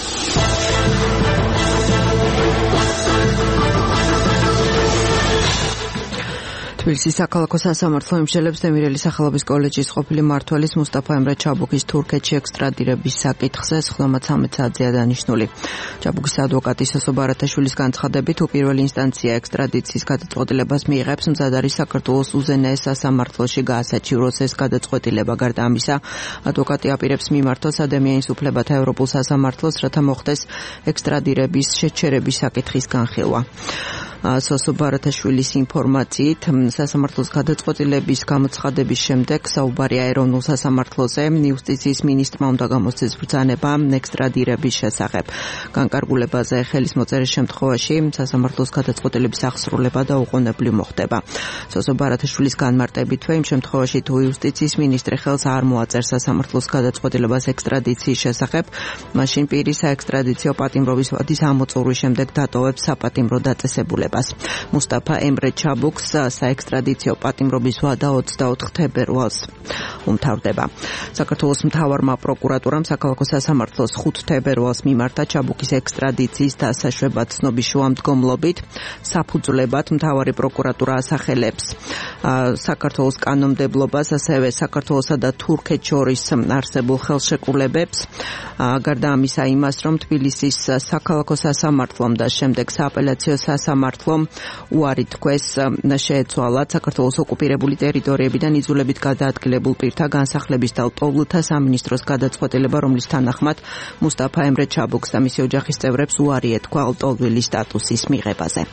თბილისის საქალაქო სასამართლო იმსჯელებს დემირელის სახელობის კოლეჯის ყოფილი მმართველის მუსტაფა ემრე ჩაბუქის თურქეთში ექსტრადირების საკითხზე სხდომა 13 საათზეა დანიშნული. ჩაბუქის ადვოკატი სასო ბარათაშვილის განცხადებით, პირველი ინსტანცია ექსტრადიციის გადაწყვეტილებას მიიღებს, მზად არის საქართველოს უზენაეს სასამართლოში გაასაჩივროს ეს გადაწყვეტილება. გარდა ამისა, ადვოკატი აპირებს მიმართოს ადამიანის უფლებათა ევროპულ სასამართლოს, რათა მოხდეს ექსტრადირების შეჩერების საკითხის განხილვა. სასო ბარათაშვილის ინფორმაციით, სასამართლოს გადაწყვეტილების გამოცხადების შემდეგ საუბარია ეროვნულ სასამართლოზე, იუსტიციის მინისტრმა უნდა გამოსცეს ბრძანება ექსტრადირების შესახებ. განკარგულებაზე ხელის მოწერის შემთხვევაში სასამართლოს გადაწყვეტილების აღსრულება და უყოვნებლივ მოხდება. სასო ბარათაშვილის განმარტებითვე, იმ შემთხვევაში თუ იუსტიციის მინისტრი ხელს არ მოაწერს სასამართლოს გადაწყვეტილებას ექსტრადიციის შესახებ, მაშინ პირი საექსტრადიციო პატიმრობის ვადის ამოწურვის შემდეგ დატოვებს საპატიმრო დაწესებულებას. მუსტაფა ემრე ჩაბუქს საექსტრადიციო პატიმრობის ვადა 24 თებერვალს უმთავრდება. საქართველოს მთავარმა პროკურატურამ საქალაქო სასამართლოს 5 თებერვალს მიმართა ჩაბუქის ექსტრადიციის დასაშვებად ცნობის შუამდგომლობით. საფუძვლებად მთავარი პროკურატურა ასახელებს საქართველოს კანონმდებლობას, ასევე საქართველოსა და თურქეთს შორის არსებულ ხელშეკრულებებს. გარდა ამისა იმას, რომ თბილისის საქალაქო სასამართლომ და შემდეგ სააპელაციო სასამართლომ უარი თქვეს შეეცვალა საქართველოს ოკუპირებული ტერიტორიებიდან იძულებით გადაადგილებულ პირთა განსახლების და ლტოლვილთა სამინისტროს გადაწყვეტილება, რომლის თანახმად მუსტაფა ემრე ჩაბუქს და მისი ოჯახის წევრებს უარი ეთქვა ლტოლვილის სტატუსის მიღებაზე.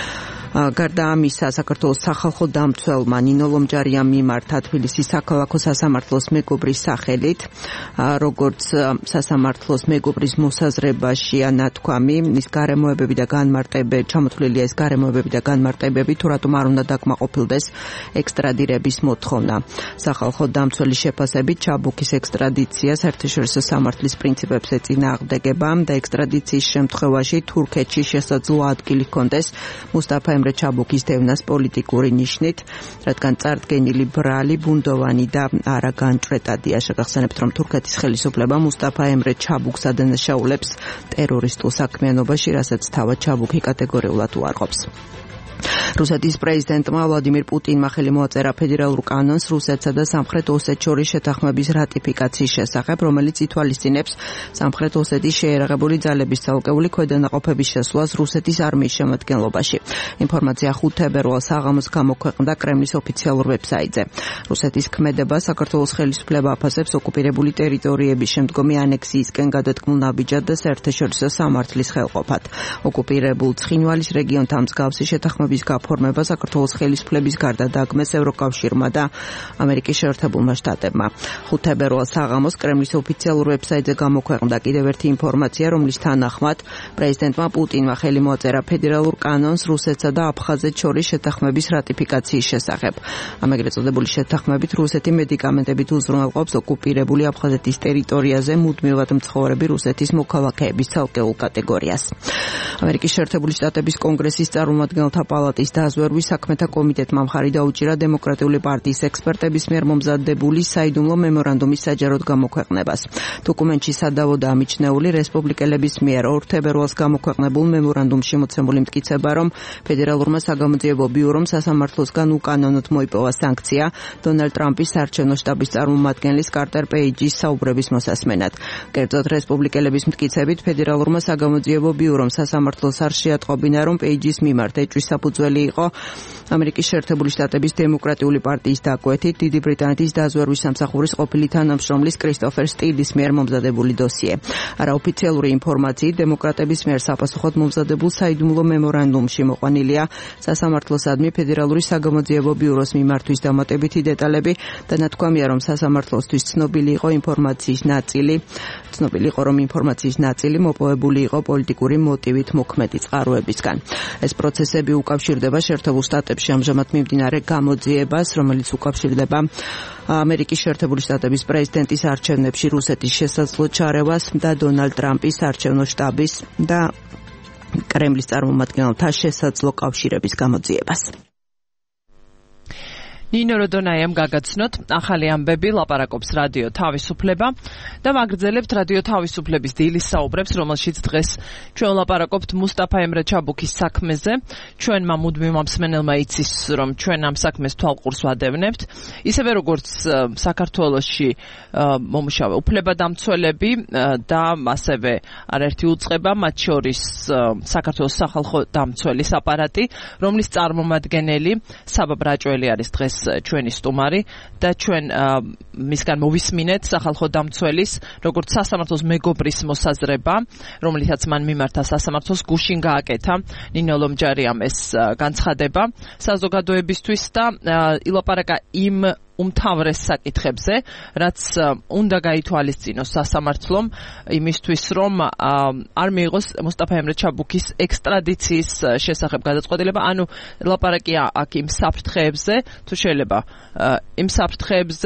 გარდა ამისა, საქართველოს სახალხო დამცველმა ნინო ლომჯარიამ მიმართა თბილისის საქალაქო სასამართლოს მეგობრის სახელით, როგორც სასამართლოს მეგობრის მოსაზრებაშია ნათქვამი, ის გარემოებები და განმარტებები, ჩამოთვლილია ეს გარემოებები და განმარტებები, თუ რატომ არ უნდა დაკმაყოფილდეს ექსტრადირების მოთხოვნა. სახალხო დამცველის შეფასებით, ჩაბუქის ექსტრადიცია საერთაშორისო სამართლის პრინციპებს ეწინააღმდეგება და ექსტრადიციის შემთხვევაში თურქეთში შესაძლოა ადგილი ჰქონდეს მუსტაფა ემრე ჩაბუქის დევნას პოლიტიკური ნიშნით, რადგან წარდგენილი ბრალი, ბუნდოვანი და არა განჭრეტადია. შეგახსენებთ, რომ თურქეთის ხელისუფლება მუსტაფა ემრე ჩაბუქს ადანაშაულებს ტერორისტულ საქმიანობაში, რასაც თავად ჩაბუქი კატეგორიულად უარყოფს. რუსეთის პრეზიდენტმა ვლადიმირ პუტინმა ხელი მოაწერა ფედერალურ კანონს რუსეთსა და სამხრეთ ოსეთს შორის შეთანხმების რატიფიკაციის შესახებ, რომელიც ითვალისწინებს სამხრეთ ოსეთის შეიარაღებული ძალების ცალკეული ქვედანაყოფების შესვლას რუსეთის არმიის შემადგენლობაში. ინფორმაცია 5 თებერვალს საღამოს გამოქვეყნდა კრემლის ოფიციალურ ვებსაიტზე. რუსეთის ქმედება საქართველოს ხელისუფლება აფასებს ოკუპირებული ტერიტორიების შემდგომი ანექსიისკენ გადადგმულ ნაბიჯად და საერთაშორისო სამართლის ხელყოფად. ოკუპირებულ ცხინვალის რეგიონთან მსგავსი შეთანხმების გაფორმება საქართველოს ხელისუფლების გარდა დაგმეს ევროკავშირმა და ამერიკის შეერთებულმა შტატებმა. 5 თებერვალს საღამოს კრემლის ოფიციალურ ვებსაიტზე გამოქვეყნდა კიდევ ერთი ინფორმაცია, რომლის თანახმად პრეზიდენტმა პუტინმა ხელი მოაწერა ფედერალურ კანონს რუსეთსა და აფხაზეთს შორის შეთანხმების რატიფიკაციის შესახებ. ამ ეგრეთ წოდებული შეთანხმებით რუსეთი მედიკამენტებით უზრუნველყოფს ოკუპირებული აფხაზეთის ტერიტორიაზე მუდმივად მცხოვრები რუსეთის მოქალაქეების ცალკეულ კატეგორიას. ამერიკის შეერთებული შტატების კონგრესის წარმომადგენელთა პალატის დაზვერვის საქმეთა კომიტეტმა მხარი დაუჭირა დემოკრატიული პარტიის ექსპერტების მიერ მომზადებული საიდუმლო მემორანდუმის საჯაროდ გამოქვეყნებას. დოკუმენტში სადავოდაა მიჩნეული რესპუბლიკელების მიერ 2 თებერვალს გამოქვეყნებულ მემორანდუმში მოცემული მტკიცება, რომ ფედერალურმა საგამოძიებო ბიურომ სასამართლოსგან უკანონოდ მოიპოვა სანქცია დონალდ ტრამპის საარჩევნო შტაბის წარმომადგენლის კარტერ პეიჯის საუბრების მოსასმენად. კერძოდ რესპუბლიკელების მტკიცებით ფედერალურმა საგამოძიებო ბიურომ სასამართლოს არ შეატყობინა, რომ პეიჯის მიმართ ეჭვის საფუძველი იყო ამერიკის შეერთებული შტატების დემოკრატიული პარტიის დაკვეთით დიდი ბრიტანეთის დაზვერვის სამსახურის ყოფილი თანამშრომლის კრისტოფერ სტილის მიერ მომზადებული დოსიე. არაოფიციალური ინფორმაციით დემოკრატების მიერ საპასუხოდ მომზადებულ საიდუმლო მემორანდუმში მოყვანილია სასამართლოსადმი ფედერალური საგამოძიებო ბიუროს მიმართვის დამატებითი დეტალები და ნათქვამია, რომ სასამართლოსთვის ცნობილი იყო, რომ ინფორმაციის ნაწილი მოპოვებული იყო პოლიტიკური მოტივით მოქმედი წყაროებისგან. ეს პროცესები უკავშირდება შეერთებულ შტატებში ამჟამად მიმდინარე გამოძიებას, რომელიც უკავშირდება ამერიკის შეერთებული შტატების პრეზიდენტის არჩევნებში რუსეთის შესაძლო ჩარევას და დონალდ ტრამპის არჩევნო შტაბის და კრემლის წარმომადგენელთა შესაძლო კავშირების გამოძიებას. ნინო როდონაიამ გაგაცნოთ ახალი ამბები, ლაპარაკობს რადიო თავისუფლება და ვაგრძელებთ რადიო თავისუფლების დილის საუბრებს, რომელშიც დღეს ჩვენ ლაპარაკობთ მუსტაფა ემრე ჩაბუქის საქმეზე. ჩვენმა მუდმივმა მსმენელმა იცის, რომ ჩვენ ამ საქმეს თვალყურს ვადევნებთ, ისევე როგორც საქართველოში მომუშავე უფლებადამცველები და ასევე არაერთი უწყება, მათ შორის საქართველოს სახალხო დამცველის აპარატი, რომლის წარმომადგენელი საბა ბრაჭველი არის დღეს ჩვენი სტუმარი და ჩვენ მისგან მოვისმინეთ სახალხო დამცველის როგორც სასამართლოს მეგობრის მოსაზრება, რომლითაც მან მიმართა სასამართლოს გუშინ გააკეთა ნინო ლომჯარიამ ეს განცხადება საზოგადოებისთვის და ილაპარაკა იმ უმთავრეს საკითხებზე, რაც უნდა გაითვალისწინოს სასამართლომ იმისთვის, რომ არ მიიღოს მუსტაფა ემრე ჩაბუქის ექსტრადიციის შესახებ გადაწყვეტილება, ანუ ლაპარაკია აქ იმ საფრთხეებზე, თუ შეიძლება იმ საფრთხეებზე,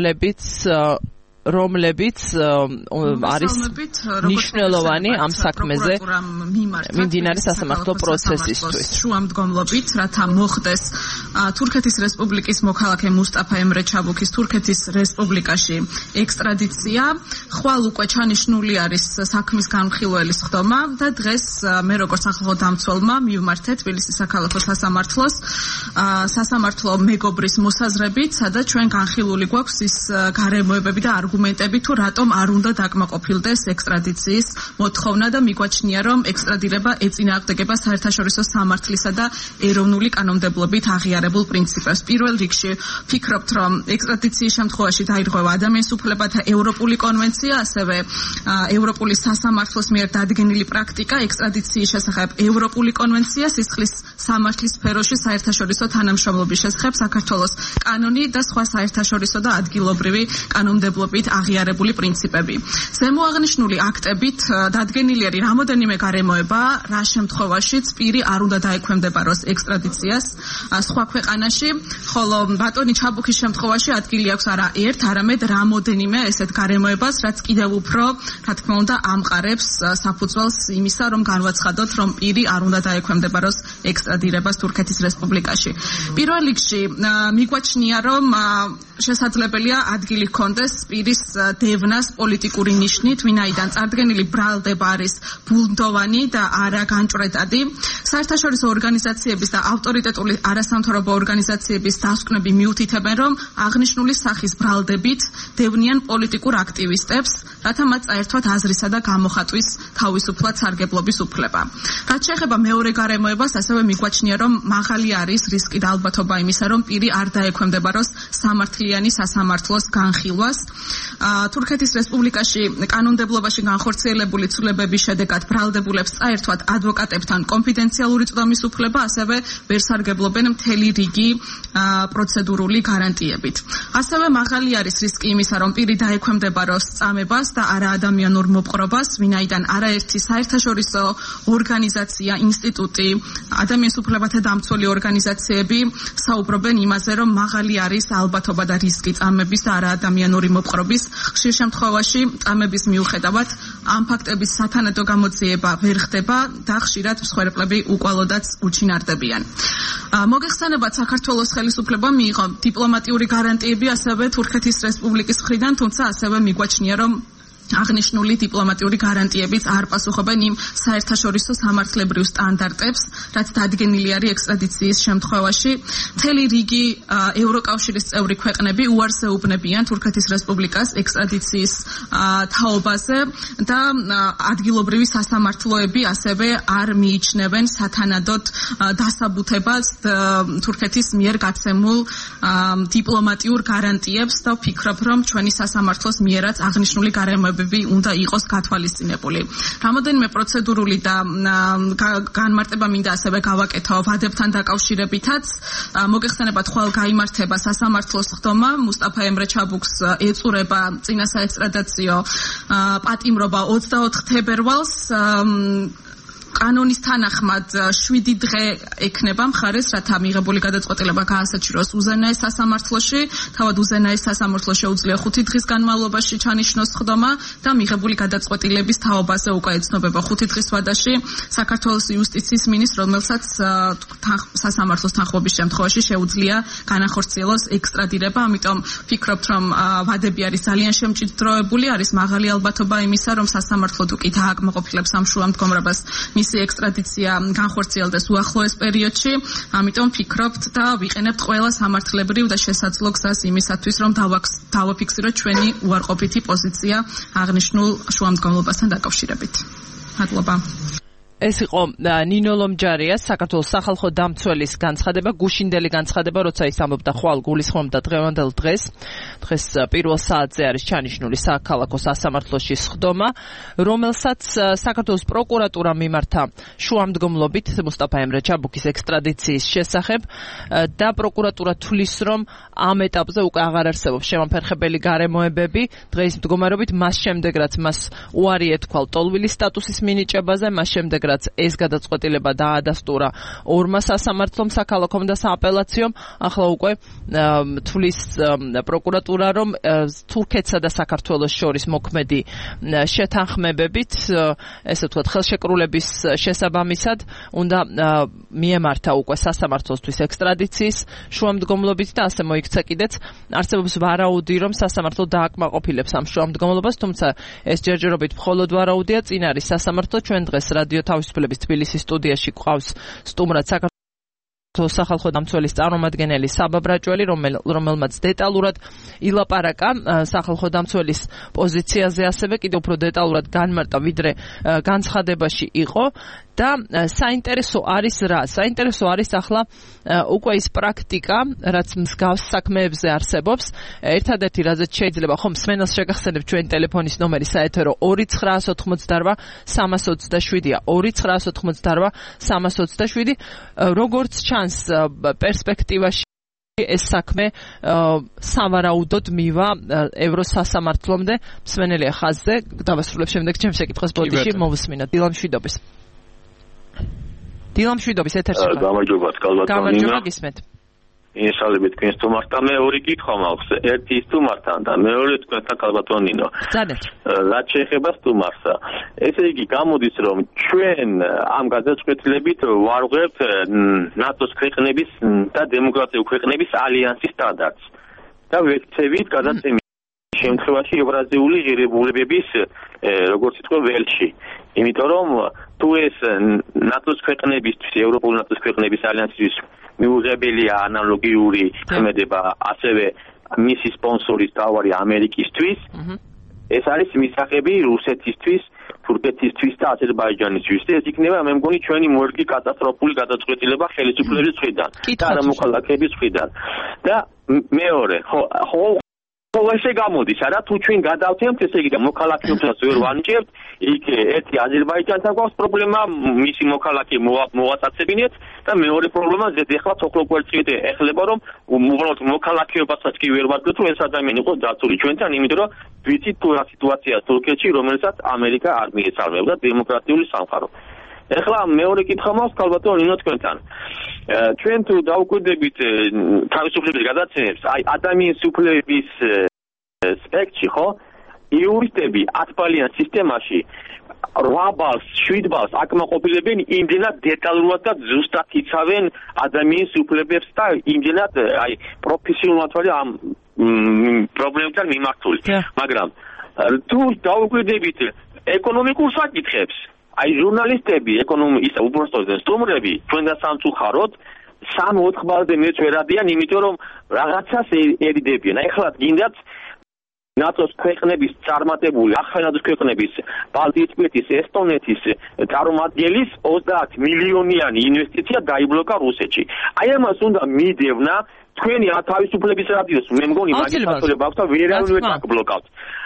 რომლებიც არის მნიშვნელოვანი ამ საქმეზე მიმდინარე სასამართლო პროცესისთვის. შუამდგომლობით, რათა მოხდეს თურქეთის რესპუბლიკის მოქალაქე მუსტაფა ემრე ჩაბუქის თურქეთის რესპუბლიკაში ექსტრადიცია, ხვალ უკვე ჩანიშნული არის საქმის განხილველის ხდომა და დღეს მე როგორც სახალხო დამცველმა მივმართე თბილისის საქალაქო სასამართლოს სასამართლო მეგობრის მოსაზრებით, სადაც ჩვენ განხილული გვაქვს ის გარემოებები და არგუმენტები, თუ რატომ არ უნდა დაკმაყოფილდეს ექსტრადიციის მოთხოვნა და მიგვაჩნია, რომ ექსტრადირება ეწინააღმდეგება საერთაშორისო სამართლისა და ეროვნული კანონმდებლობით აღიარებულ პრინციპებს. პირველ რიგში ვფიქრობთ, რომ ექსტრადიციის შემთხვევაში დაირღვევა ადამიანის უფლებათა ევროპული კონვენცია, ასევე ევროპული სასამართლოს მიერ დადგენილი პრაქტიკა, ექსტრადიციის შესახებ ევროპული კონვენცია, სისხლის სამართლის სფეროში საერთაშორისო თანამშრომლობის შესახებ საქართველოს კანონი და სხვა საერთაშორისო და ადგილობრივი კანონმდებლობით აღიარებული პრინციპები. ზემოაღნიშნული აქტებით დადგენილი არის რამოდენიმე გარემოება, რა შემთხვევაშიც პირი არ უნდა დაექვემდებაროს ექსტრადიციას სხვა ქვეყანაში, ხოლო ბატონი ჩაბუქის შემთხვევაში ადგილი აქვს არა ერთ, არამედ რამოდენიმე ესეთ გარემოებას, რაც კიდევ უფრო, რა თქმა უნდა, ამყარებს საფუძველს იმისა, რომ განვაცხადოთ, რომ პირი არ უნდა დაექვემდებაროს ექსტრადირებას თურქეთის რესპუბლიკაში. პირველ რიგში მიგვაჩნია, რომ შესაძლებელია ადგილი ჰქონდეს პირის დევნას პოლიტიკური ნიშნით, ვინაიდან წარდგენილი ბრალდება არის ბუნდოვანი და არა განჭვრეტადი. საერთაშორისო ორგანიზაციების და ავტორიტეტული არასამთავრობო ორგანიზაციების დასკვნები მიუთითებენ, რომ აღნიშნული სახის ბრალდებით დევნიან პოლიტიკურ აქტივისტებს, რათა მათ წაერთვათ აზრისა და გამოხატვის თავისუფლად სარგებლობის უფლება. რაც შეეხება მეორე გარემოებას, ასევე მიგვაჩნია, რომ მაღალი არის რისკი და ალბათობა იმისა, რომ პირი არ დაექვემდებაროს სამართლიანი სასამართლოს განხილვას. თურქეთის რესპუბლიკაში კანონმდებლობაში განხორციელებული ცვლილებების შედეგად ბრალდებულებს წაერთვათ ადვოკატებთან კონფიდენციალური წვდომის უფლება, ასევე ვერ სარგებლობენ მთელი რიგი პროცედურული გარანტიებით. ასევე მაღალი არის რისკი იმისა, რომ პირი დაექვემდებაროს წამებას და არა ადამიანურ მოპყრობას, ვინაიდან არაერთი საერთაშორისო ორგანიზაცია, ინსტიტუტი, ადამიანის უფლებათა დამცველი ორგანიზაციები საუბრობენ იმაზე, რომ მაღალი არის ალბათობა და რისკი წამების და არაადამიანური მოპყრობის. ხშირ შემთხვევაში წამების მიუხედავად ამ ფაქტების სათანადო გამოძიება ვერ ხდება და ხშირად მსხვერპლები უკვალოდაც უჩინარდებიან. მოგეხსენებათ, საქართველოს ხელისუფლებამ მიიღო დიპლომატიური გარანტიები ასევე თურქეთის რესპუბლიკის მხრიდან, თუმცა ასევე მიგვაჩნია, რომ აღნიშნული დიპლომატიური გარანტიებიც არ პასუხობენ იმ საერთაშორისო სამართლებრივ სტანდარტებს, რაც დადგენილი არის ექსტრადიციის შემთხვევაში. მთელი რიგი ევროკავშირის წევრი ქვეყნები უარს ეუბნებიან თურქეთის რესპუბლიკას ექსტრადიციის თაობაზე და ადგილობრივი სასამართლოები ასევე არ მიიჩნევენ სათანადოდ დასაბუთებას თურქეთის მიერ გაცემულ დიპლომატიურ გარანტიებს და ვფიქრობ, რომ ჩვენი სასამართლოს მიერაც აღნიშნული გარემოებები უნდა იყოს გათვალისწინებული. რამოდენიმე პროცედურული და განმარტება მინდა ასევე გავაკეთო ვადებთან დაკავშირებითაც. მოგეხსენებათ, ხვალ გაიმართება სასამართლოს ხდომა, მუსტაფა ემრე ჩაბუქს ეწურება წინა საექსტრადაციო პატიმრობა 24 თებერვალს. კანონის თანახმად 7 დღე ექნება მხარეს, რათა მიღებული გადაწყვეტილება გაასაჩივროს უზენაეს სასამართლოში. თავად უზენაეს სასამართლო შეუძლია 5 დღის განმავლობაში ჩანიშნოს ხდომა და მიღებული გადაწყვეტილების თაობაზე უკვე ეცნობება 5 დღის ვადაში საქართველოს იუსტიციის მინისტრს, რომელსაც სასამართლოს თანხმობის შემთხვევაში შეუძლია განახორციელოს ექსტრადირება. ამიტომ ვფიქრობთ, რომ ვადები არის ძალიან შემჭიდროებული, არის მაღალი ალბათობა იმისა, რომ სასამართლო თუ კი დააკმაყოფილებს ამ შუამდგომრებას მისი ექსტრადიცია განხორციელდეს უახლოეს პერიოდში. ამიტომ ვფიქრობთ და ვიყენებთ ყველა სამართლებრივ და შესაძლო გზას იმისათვის, რომ დავაფიქსიროთ ჩვენი უარყოფითი პოზიცია აღნიშნულ შუამდგომლობასთან დაკავშირებით. მადლობა. ეს იყო ნინო ლომჯარია, საქართველოს სახალხო დამცველის განცხადება, გუშინდელი განცხადება, როცა ის ამბობდა ხვალ გულისხმობდა დღევანდელ დღეს პირველ საათზე არის ჩანიშნული საქალაქო სასამართლოში სხდომა, რომელსაც საქართველოს პროკურატურა მიმართა შუამდგომლობით მუსტაფა ემრე ჩაბუქის ექსტრადიციის შესახებ და პროკურატურა თვლის, რომ ამ ეტაპზე უკვე აღარ არსებობს შემოფერხებელი გარემოებები დღეის მდგომარეობით, მას შემდეგ რაც მას უარი ეთქვა ლტოლვილის სტატუსის მინიჭებაზე, მას შემდეგ რაც ეს გადაწყვეტილება დაადასტურა ორმა სასამართლომ, საქალაქომ და სააპელაციომ, ახლა უკვე თვლის პროკურატურა, რომ თურქეთსა და საქართველოს შორის მოქმედი შეთანხმებებით, ესე ვთქვათ, ხელშეკრულების შესაბამისად უნდა მიემართა უკვე სასამართლოსთვის ექსტრადიციის შუამდგომლობით და ასე მოიქცა კიდეც არსებობს ვარაუდი, რომ სასამართლო დააკმაყოფილებს ამ შუამდგომლობას, თუმცა ეს ჯერჯერობით მხოლოდ ვარაუდია, წინ არის სასამართლო. ჩვენ დღეს რადიო თავისუფლების თბილისის სტუდიაში გვყავს სტუმრად საქართველოს სახალხო დამცველის წარმომადგენელი საბა ბრაჭველი, რომელმაც დეტალურად ილაპარაკა სახალხო დამცველის პოზიციაზე, ასევე კიდევ უფრო დეტალურად განმარტა, ვიდრე განცხადებაში იყო. და საინტერესო არის რა? საინტერესო არის ახლა უკვე ის პრაქტიკა, რაც მსგავს საქმეებზე არსებობს. ერთადერთი რაზეც შეიძლება ხომ მსმენელს შეგახსენებ ჩვენი ტელეფონის ნომერი საეთერო 2988 327-ია 2988 327. როგორც ჩანს პერსპექტივაში ეს საქმე სავარაუდოდ მივა ევროსასამართლომდე. მსმენელია ხაზზე, დავასრულებ შემდეგ ჩემს საკითხს ბოდიში მოვუსმინოთ. დილამშვიდობის ეთერში. გამარჯობა, კალბატონინა. გამარჯობა, გისმენთ. ინშალებით თქვენს თუმართან და მეორე კითხვა მაქვს ერთი ის თუმართან და მეორე თქვენთან კალბატონინო რაც შეეხება თუმარსა ესე იგი გამოდის რომ ჩვენ ამ გადაწყვეტილებით ვარღვევთ ნატოს ქვეყნების და დემოკრატიული ქვეყნების ალიანსის სტანდარტს და ვექცევით გადაწყვეტილების შემთხვევაში ევრაზიული ღირებულებების როგორც ითქვა ველში იმიტომ რომ თუ ეს ნატოს ქვეყნებისთვის ევროპული ნატოს ქვეყნების ალიანსის მიუღებელია ანალოგიური ხმედება ასევე მისი სპონსორის თავარი ამერიკისთვის ეს არის მისაღები რუსეთისთვის თურქეთისთვის და აზერბაიჯანისთვის და ეს იქნება მე მგონი ჩვენი მოერგი კატასტროფული გადაწყვეტილება ხელისუფლების მხრიდან და არა მოქალაქეების მხრიდან და მეორე ხო ესე გამოდის არა თუ ჩვენ გადავთემთ ესე იგი და მოქალაქეებსაც ვერ ვანიჭებთ იქ ერთი აზერბაიჯანთან გვაქვს პრობლემა მისი მოქალაქე მოვაწაცებინეთ და მეორე პრობლემა ზედახლა თოქლოკვერცხით ეხლება რომ უბრალოდ მოქალაქეებსაც კი ვერ ვარდგოთ რომ ეს ადამიანი იყოს დაცული ჩვენთან იმიტომ რომ ვიცით თუ რა სიტუაცია თურქეთში რომელსაც ამერიკა არ მიეცალმებდა დემოკრატიული სამყარო ეხლა მეორე კითხვა მაქვს ქალბატონ ნინო თქვენთან ჩვენ თუ დაუკვირდებით თავისუფლების გადაცემებს აი ადამიანის უფლებების სპექტრი ხო იურისტები 10 ბალიან სისტემაში 8 ბალს 7 ბალს აკმაყოფილებენ იმდენად დეტალურად და ზუსტად იცავენ ადამიანის უფლებებს და იმდენად აი პროფესიონალურად ვარ ამ პრობლემთან მიმართული მაგრამ თუ დაუკვირდებით ეკონომიკურ საკითხებს აი ჟურნალისტები ეკონომისტი უბრალოდ სტუმრები ჩვენთან სამწუხაროდ 3-4 ბალზე მეც ვერ ადიან იმიტომ რომ რაღაცას ერიდებიან ეხლა გინდათ ნატოს ქვეყნების წარმატებული ახალი ნატოს ქვეყნების ბალტიისპირეთის ესტონეთის წარმომადგენლის 30 მილიონიანი ინვესტიცია დაიბლოკა რუსეთში აი ამას უნდა მიდევნა თქვენი თავისუფლების რადიოს მე მგონი მაგისტრატურება აქვს და ვერავინ ვერ დაგბლოკავთ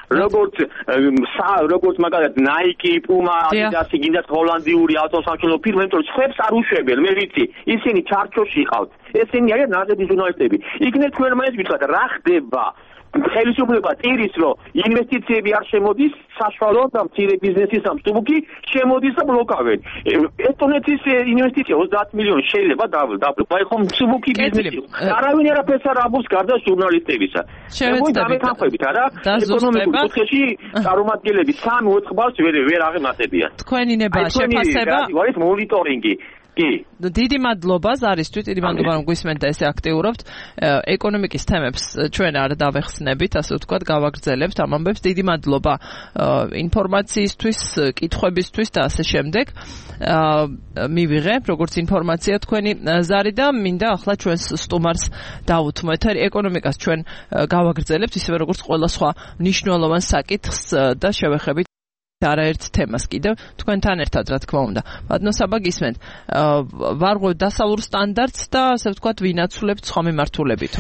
როგორც მაგალითად Nike, Puma, Adidas, გინდათ ჰოლანდიური ავტოსამშენებლო ფირმა, იმიტომ რომ ხვებს არ უშვებენ, მე ვიცი, ისინი ჩარჩოში ყავთ. ესენი არიან ნაზედი ჟურნალისტები. იქნებ თქვენ მაინც გითხრათ, რა ხდება? ხელისუფლება ტირის რომ ინვესტიციები არ შემოდის საშუალოდ და მცირე ბიზნესის სამსტუმროგი შემოდის და ბლოკავენ. ესტონეთის ინვესტიცია 30 მილიონი შეიძლება დაბლოკა. აი ხომ მსუბუქი ბიზნესი. არავინ არაფერს არ ამბობს გარდა ჟურნალისტებისა. შევეცდებით არა? ეკონომიკურ კუთხეში წარმომადგენლები 3-4 ბალს ვერ აღემატებიან. თქვენი ნება შეფასება არის მონიტორინგი. დიდი მადლობა ზარისთვის, დიდი მადლობა რომ გვისმენთ და ესე აქტიურობთ. ეკონომიკის თემებს ჩვენ არ დავეხსნებით, ასე ვთქვათ, გავაგრძელებთ ამ ამბებს. დიდი მადლობა ინფორმაციისთვის, კითხვებისთვის და ასე შემდეგ. მივიღებ როგორც ინფორმაცია თქვენი ზარი და მინდა ახლა ჩვენს სტუმარს დავუთმოთ. ეკონომიკას ჩვენ გავაგრძელებთ ისევე როგორც ყველა სხვა მნიშვნელოვან საკითხს და შევეხებით არაერთ თემას კიდევ თქვენთან ერთად რა თქმა უნდა. ბატონო საბა გისმენთ. ვარღვევთ დასავლურ სტანდარტს და ასე ვთქვათ ვინაცვლებთ სხვა მიმართულებითო.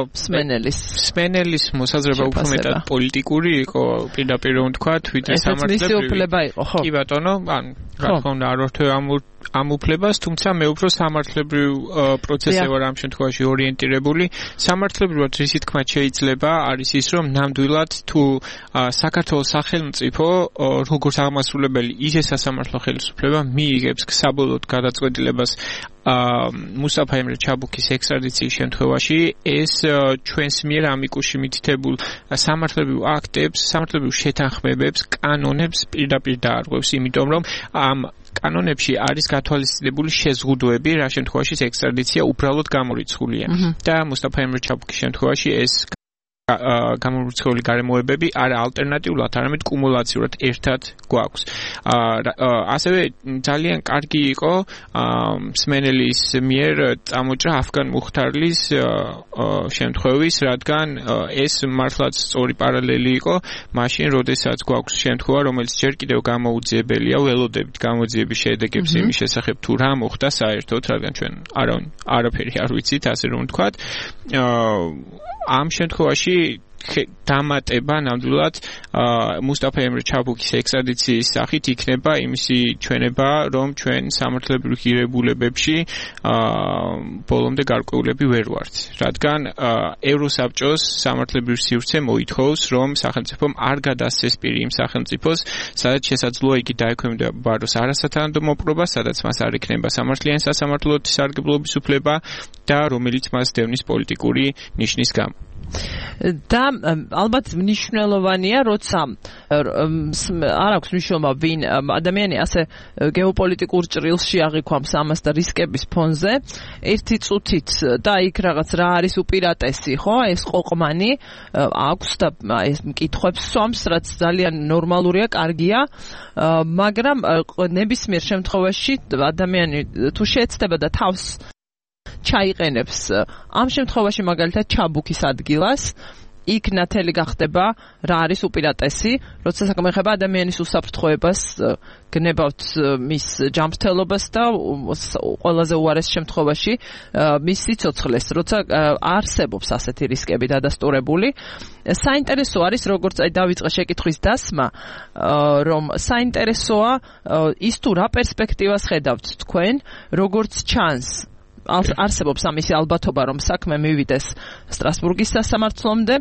სმენელის მოსაზრება უფრო მეტად პოლიტიკური იყო პირდაპირ რომ ვთქვათ ვიდრე სამართლებრივი. კი ბატონო, ან რა თქმა უნდა არ ვერთვევ ამ უფლებას, თუმცა მე უფრო სამართლებრივ პროცესზე ვარ ამ შემთხვევაში ორიენტირებული. სამართლებრივად რისი თქმაც შეიძლება არის ის რომ ნამდვილად თუ საქართველოს სახელმწიფო როგორც აღმასრულებელი ისე სასამართლო ხელისუფლება მიიღებს საბოლოოდ გადაწყვეტილებას მუსტაფა ემრე ჩაბუქის ექსტრადიციის შემთხვევაში ეს ჩვენს მიერ ამიკუში მითითებულ სამართლებრივ აქტებს, სამართლებრივ შეთანხმებებს, კანონებს პირდაპირ დაარღვევს, იმიტომ რომ ამ კანონებში არის გათვალისწინებული შეზღუდვები, რა შემთხვევაში ექსტრადიცია უბრალოდ გამორიცხულია და მუსტაფა ემრე ჩაბუქის შემთხვევაში ეს გამორიცხული გარემოებები არა ალტერნატიულად, არამედ კუმულაციურად ერთად გვაქვს. ასევე ძალიან კარგი იყო სმენელის მიერ წამოჭრა αφგან მუხთარლის შემთხვევის, რადგან ეს მართლაც სწორი პარალელი იყო მაშინ, როდესაც გვაქვს შემთხვევა, რომელიც ჯერ კიდევ გამოუძიებელია, ველოდებით გამოძიების შედეგებს იმის შესახებ თუ რა მოხდა საერთოდ, რადგან ჩვენ არაფერი არ ვიცით, ასე რომ ვთქვათ. ამ შემთხვევაში დამატება ნამდვილად მუსტაფა ემრე ჩაბუქის ექსტრადიციის სახით იქნება იმისი ჩვენება, რომ ჩვენ სამართლებრივ ღირებულებებში ბოლომდე გარკვეულები ვერ ვართ. რადგან ევროსაბჭოს სამართლებრივ სივრცე მოითხოვს, რომ სახელმწიფომ არ გადასცეს პირი იმ სახელმწიფოს, სადაც შესაძლოა იგი დაექვემდებაროს არასათანადო მოპყრობას, სადაც მას არ ექნება სამართლიანი სასამართლოების სარგებლობის უფლება და რომელიც მას დევნის პოლიტიკური ნიშნის გამო. და ალბათ მნიშვნელოვანია, როცა არ აქვს მნიშვნელობა ვინ ადამიანი ასე გეოპოლიტიკურ ჭრილში აღიქვამს ამას და რისკების ფონზე, ერთი წუთით და იქ რაღაც რა არის უპირატესი, ხო, ეს ყოყმანი აქვს და ეს მკითხვებს სვამს, რაც ძალიან ნორმალურია, კარგია, მაგრამ ნებისმიერ შემთხვევაში ადამიანი თუ შეეცდება და თავს ჩაიყენებს ამ შემთხვევაში მაგალითად ჩაბუქის ადგილას იქ ნათელი გახდება რა არის უპირატესი, როცა საქმე ეხება ადამიანის უსაფრთხოებას, გნებავთ მის ჯანმრთელობას და ყველაზე უარეს შემთხვევაში მის სიცოცხლეს, როცა არსებობს ასეთი რისკები დადასტურებული. საინტერესო არის, როგორც დავიწყე შეკითხვის დასმა, რომ საინტერესოა ის თუ რა პერსპექტივას ხედავთ თქვენ, როგორც ჩანს არსებობს ამისი ალბათობა, რომ საქმე მივიდეს სტრასბურგის სასამართლომდე,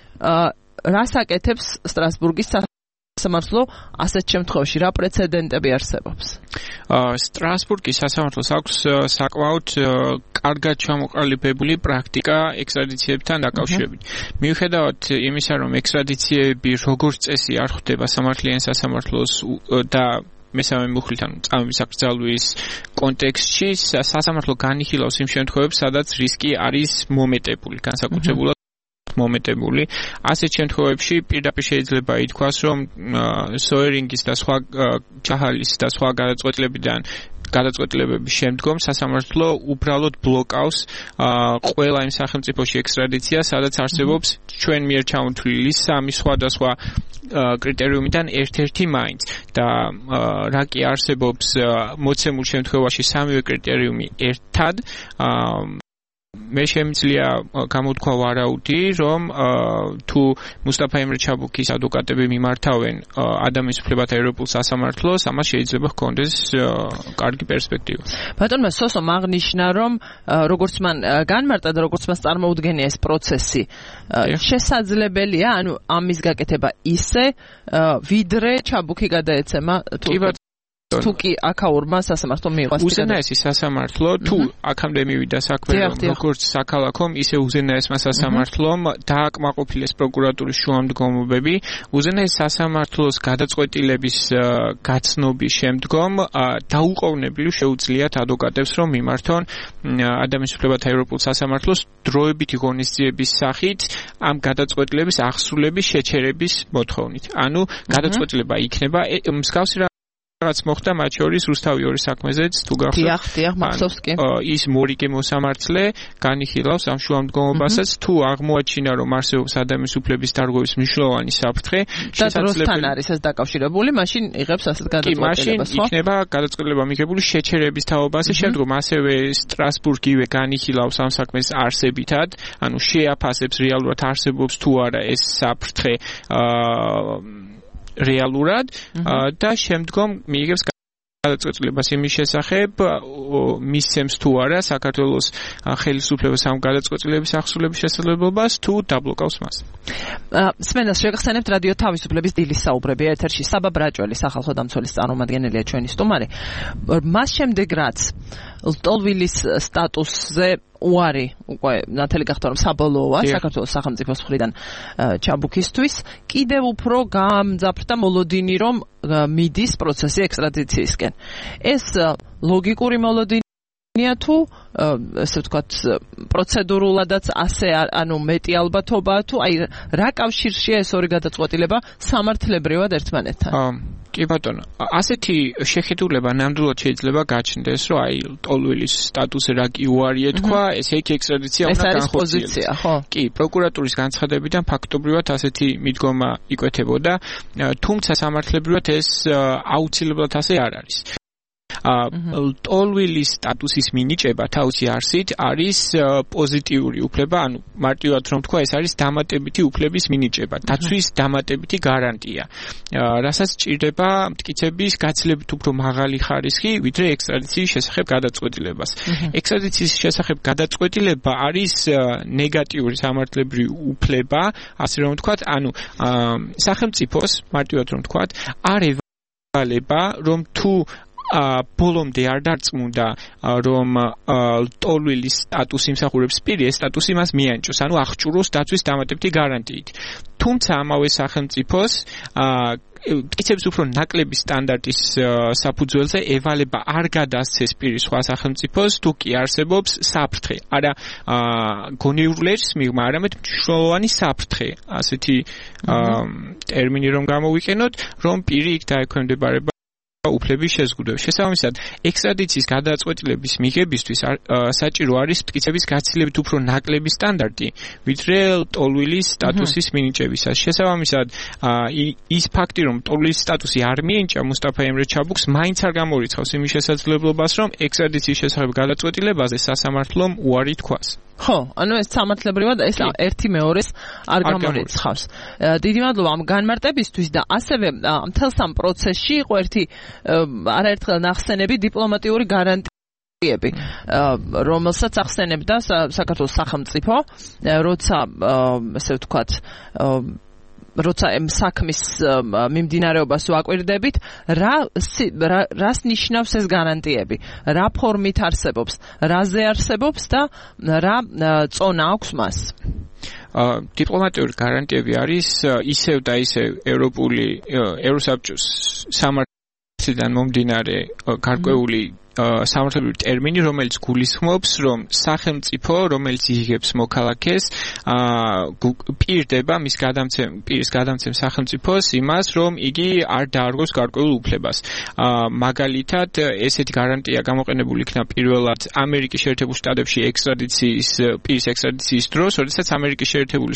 რას აკეთებს სტრასბურგის სასამართლო ასეთ შემთხვევაში, რა პრეცედენტები არსებობს? სტრასბურგის სასამართლოს აქვს საკმაოდ კარგად ჩამოყალიბებული პრაქტიკა ექსტრადიციებთან დაკავშირებით. მიუხედავად იმისა, რომ ექსტრადიციები როგორც წესი არ ხვდება სამართლიან სასამართლოს და მესამე მუხლით, ანუ წამების აკრძალვის კონტექსტში სასამართლო განიხილავს იმ შემთხვევებს, სადაც რისკი არის მომეტებული, განსაკუთრებულად მომეტებული. ასეთ შემთხვევებში პირდაპირ შეიძლება ითქვას, რომ სოერინგის და სხვა ჩაჰალის და სხვა გადაწყვეტილებების შემდგომ სასამართლო უბრალოდ ბლოკავს ყველა იმ სახელმწიფოში ექსტრადიცია, სადაც არსებობს ჩვენ მიერ ჩამოთვლილი სამი სხვადასხვა კრიტერიუმიდან ერთ-ერთი მაინც და რა კი არსებობს მოცემულ შემთხვევაში სამივე კრიტერიუმი ერთად მე შემიძლია გამოთქვა ვარაუდი, რომ თუ მუსტაფა ემრე ჩაბუქის ადვოკატები მიმართავენ ადამიანის უფლებათა ევროპულ სასამართლოს, ამას შეიძლება ჰქონდეს კარგი პერსპექტივა. ბატონმა სოსომ აღნიშნა, რომ როგორც მან განმარტა და როგორც მას წარმოუდგენია ეს პროცესი, შესაძლებელია, ანუ ამის გაკეთება ისე, ვიდრე ჩაბუქი გადაეცემა თუ კი აქაურმა სასამართლო მიიღოს. უზენაესი სასამართლო თუ აქამდე მივიდა საქმე, როგორც საქალაქომ, ისე უზენაესმა სასამართლომ დააკმაყოფილეს პროკურატურის შუამდგომობები. უზენაეს სასამართლოს გადაწყვეტილების გაცნობის შემდგომ დაუყოვნებლივ შეუძლიათ ადვოკატებს, რომ მიმართონ ადამიანის უფლებათა ევროპულ სასამართლოს დროებითი ღონისძიების სახით ამ გადაწყვეტილების აღსრულების შეჩერების მოთხოვნით. ანუ გადაწყვეტილება იქნება მსგავსი რაც მოხდა მათ შორის რუსთავი ორი საქმეზეც თუ გახსოვთ. დიახ, მახსოვს კი. ის მორიგე მოსამართლე განიხილავს ამ შუამდგომობასაც, თუ აღმოაჩინა, რომ არსებობს ადამიანის უფლების დარღვევის მნიშვნელოვანი საფრთხე, შესაძლებელი არის ეს დაკავშირებული, მაშინ იღებს ასეთ გადაწყვეტილებას, ხო? იქნება გადაწყვეტილება მიღებული შეჩერების თაობაზე, შემდგომ ასევე სტრასბურგივე განიხილავს ამ საქმეს არსებითად, ანუ შეაფასებს რეალურად არსებობს თუ არა ეს საფრთხე რეალურად და შემდგომ მიიღებს გადაწყვეტილებას იმის შესახებ, მისცემს თუ არა საქართველოს ხელისუფლებას ამ გადაწყვეტილების აღსრულების შესაძლებლობას თუ დაბლოკავს მას. სმენელს შეგახსენებთ რადიო თავისუფლების დილის საუბრები ეთერში. საბა ბრაჭველი სახალხო დამცველის წარმომადგენელია ჩვენი სტუმარი. მას შემდეგ რაც ლტოლვილის სტატუსზე უარი უკვე ნათელი გახდა, რომ საბოლოოა საქართველოს სახელმწიფოს მხრიდან ჩაბუქისთვის, კიდევ უფრო გამძაფრდა მოლოდინი, რომ მიდის პროცესი ექსტრადიციისკენ. ეს ლოგიკური მოლოდინია თუ ესე ვთქვათ პროცედურულადაც ასე ანუ მეტი ალბათობაა თუ აი რა კავშირშია ეს ორი გადაწყვეტილება სამართლებრივად ერთმანეთთან? კი ბატონო, ასეთი შეხედულება ნამდვილად შეიძლება გაჩნდეს, რომ აი ლტოლვილის სტატუსზე რა კი უარი ეთქვა, ესე იქ ექსტრადიცია უნდა განხორციელდეს. ეს არის პოზიცია, ხო? კი, პროკურატურის განცხადებიდან ფაქტობრივად ასეთი მიდგომა იკვეთებოდა, თუმცა სამართლებრივად ეს აუცილებლად ასე არ არის. ლტოლვილის სტატუსის მინიჭება თავისი არსით არის პოზიტიური უფლება, ანუ მარტივად რომ თქვა, ეს არის დამატებითი უფლების მინიჭება, დაცვის დამატებითი გარანტია, რასაც სჭირდება მტკიცების გაცილებით უფრო მაღალი ხარისხი, ვიდრე ექსტრადიციის შესახებ გადაწყვეტილებას. ექსტრადიციის შესახებ გადაწყვეტილება არის ნეგატიური სამართლებრივი უფლება, ასე რომ ვთქვათ, ანუ სახელმწიფოს, მარტივად რომ ვთქვათ, არ ევალება, რომ თუ ბოლომდე არ დარწმუნდა, რომ ლტოლვილის სტატუსი იმსახურებს პირი, ეს სტატუსი მას მიანიჭოს, ანუ აღჭუროს დაცვის დამატებითი გარანტიით. თუმცა ამავე სახელმწიფოს მტკიცების უფრო ნაკლები სტანდარტის საფუძველზე ევალება არ გადასცეს პირი სხვა სახელმწიფოს, თუ კი არსებობს საფრთხე. არა გონიურლერს მიღმა, არამედ მნიშვნელოვანი საფრთხე, ასეთი ტერმინი რომ გამოვიყენოთ, რომ პირი იქ დაექვემდებარება უფლების შეზღუდვებს. შესაბამისად, ექსტრადიციის გადაწყვეტილების მიღებისთვის საჭირო არის მტკიცების გაცილებით უფრო ნაკლები სტანდარტი, ვიდრე ლტოლვილის სტატუსის მინიჭებისას. შესაბამისად, ის ფაქტი, რომ ლტოლვილის სტატუსი არ მიენიჭა მუსტაფა ემრე ჩაბუქს, მაინც არ გამორიცხავს იმის შესაძლებლობას, რომ ექსტრადიციის შესახებ გადაწყვეტილებაზე სასამართლომ უარი თქვას. ხო, ანუ ეს სამართლებრივად ეს ერთი მეორეს არ გამორიცხავს. დიდი მადლობა ამ განმარტებისთვის და ასევე მთელს ამ პროცესში იყო ერთი არაერთხელ ნახსენები დიპლომატიური გარანტიები, რომელსაც ახსენებდა საქართველოს სახელმწიფო, როცა ესე ვთქვათ როცა საქმის მიმდინარეობას ვაკვირდებით, რას ნიშნავს ეს გარანტიები, რა ფორმით არსებობს, რაზე არსებობს და რა წონა აქვს მას. დიპლომატიური გარანტიები არის ისევ და ისევ ევროსაბჭოს სამართლიდან მომდინარე გარკვეული სამართლებრივი ტერმინი, რომელიც გულისხმობს, რომ სახელმწიფო, რომელიც იღებს მოქალაქეს, პირდება პირის გადამცემ სახელმწიფოს იმას, რომ იგი არ დაარღვევს გარკვეულ უფლებას. მაგალითად, ესეთი გარანტია გამოყენებული იქნა პირველად ამერიკის შეერთებულ შტატებში პირის ექსტრადიციის დროს, როდესაც ამერიკის შეერთებული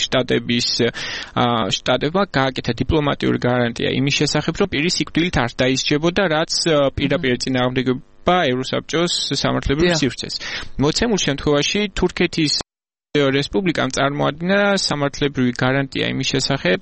შტატებმა გააკეთა დიპლომატიური გარანტია იმის შესახებ, რომ პირი სიკვდილით არ დაისჯებოდა, რაც პირდაპირ ეწინააღმდეგებოდა ევროსაბჭოს სამართლებრივ სივრცეს. მოცემულ შემთხვევაში თურქეთის რესპუბლიკამ წარმოადგინა სამართლებრივი გარანტია იმის შესახებ,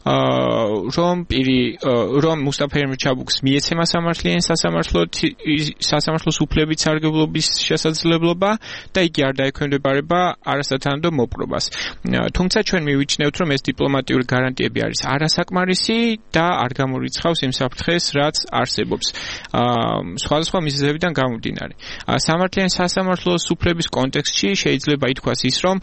რომ მუსტაფა ემრე ჩაბუქს მიეცემა სასამართლოს უფლებით სარგებლობის შესაძლებლობა და იგი არ დაექვემდებარება არასათანადო მოპყრობას. თუმცა ჩვენ მივიჩნევთ, რომ ეს დიპლომატიური გარანტიები არის არასაკმარისი და არ გამორიცხავს იმ საფრთხეს, რაც არსებობს. სხვადასხვა მიზეზებიდან გამომდინარე. სამართლიანი სასამართლოს უფლების კონტექსტში შეიძლება ითქვას ის, რომ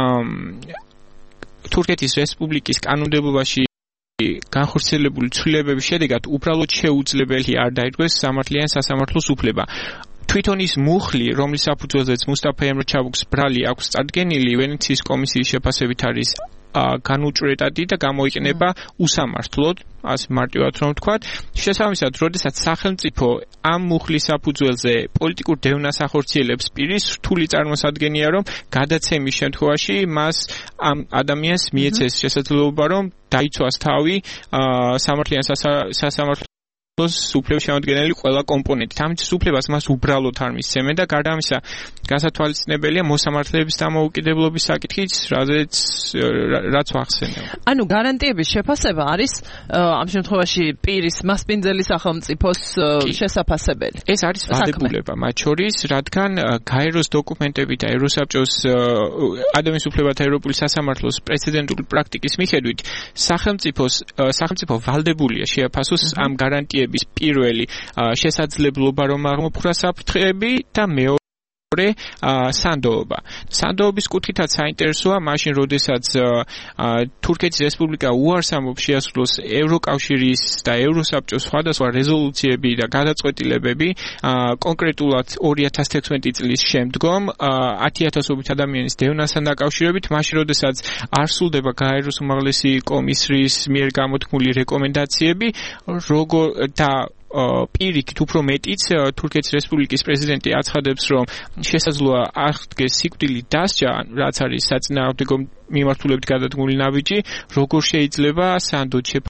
თურქეთის რესპუბლიკის კანონმდებლობაში განხორციელებული ცვლილებების შედეგად უბრალოდ შეუძლებელი არ დაირღვეს სამართლიან სასამართლოს უფლება. თვითონ ის მუხლი, რომლის საფუძველზეც მუსტაფა ემრე ჩაბუქს ბრალი აქვს წარდგენილი, ვენეციის კომისიის შეფასებით არის განუჭრეტადი და გამოიყენება უსამართლოდ, ასე მარტივად რომ ვთქვათ. შესაბამისად, როდესაც სახელმწიფო ამ მუხლის საფუძველზე პოლიტიკურ დევნას ახორციელებს, პირის რთული წარმოსადგენია, რომ გადაცემის შემთხვევაში მას ამ ადამიანს მიეცეს შესაძლებლობა, რომ დაიცვას თავი სამართლიან სასამართლოს უფლების შემადგენელი ყველა კომპონენტი. ამით უფლებას მას უბრალოდ არ მისცემენ და გარდა ამისა, გასათვალისწინებელია მოსამართლეების დამოუკიდებლობის საკითხიც, რაც ვახსენე. ანუ გარანტიების შეფასება არის ამ შემთხვევაში პირის მასპინძელი სახელმწიფოს შესაფასებელი. ეს არის ვალდებულება მათ შორის, რადგან გაეროს დოკუმენტები და ევროსაბჭოს ადამიანის უფლებათა ევროპული სასამართლოს პრეცედენტული პრაქტიკის მიხედვით სახელმწიფო ვალდებულია შეაფასოს ამ გარანტიების პირველი შესაძლებლობა, რომ აღმოფხვრა საფრთხეები და მეორე სანდოობა. სანდოობის კუთხითაც საინტერესოა მაშინ, როდესაც თურქეთის რესპუბლიკა უარს ამბობს შეასრულოს ევროკავშირის და ევროსაბჭოს სხვადასხვა რეზოლუციები და გადაწყვეტილებები, კონკრეტულად 2016 წლის შემდგომ 10,000-ობით ადამიანის დევნასთან დაკავშირებით, მაშინ, როდესაც არ სრულდება გაეროს უმაღლესი კომისრის მიერ გამოთქმული რეკომენდაციები, და პირიქით უფრო მეტიც თურქეთის რესპუბლიკის პრეზიდენტი აცხადებს, რომ შესაძლოა აღდგეს სიკვდილით დასჯა, რაც არის საწინააღმდეგო მიმართულებით გადადგმული ნაბიჯი, როგორ შეიძლება სანდოდ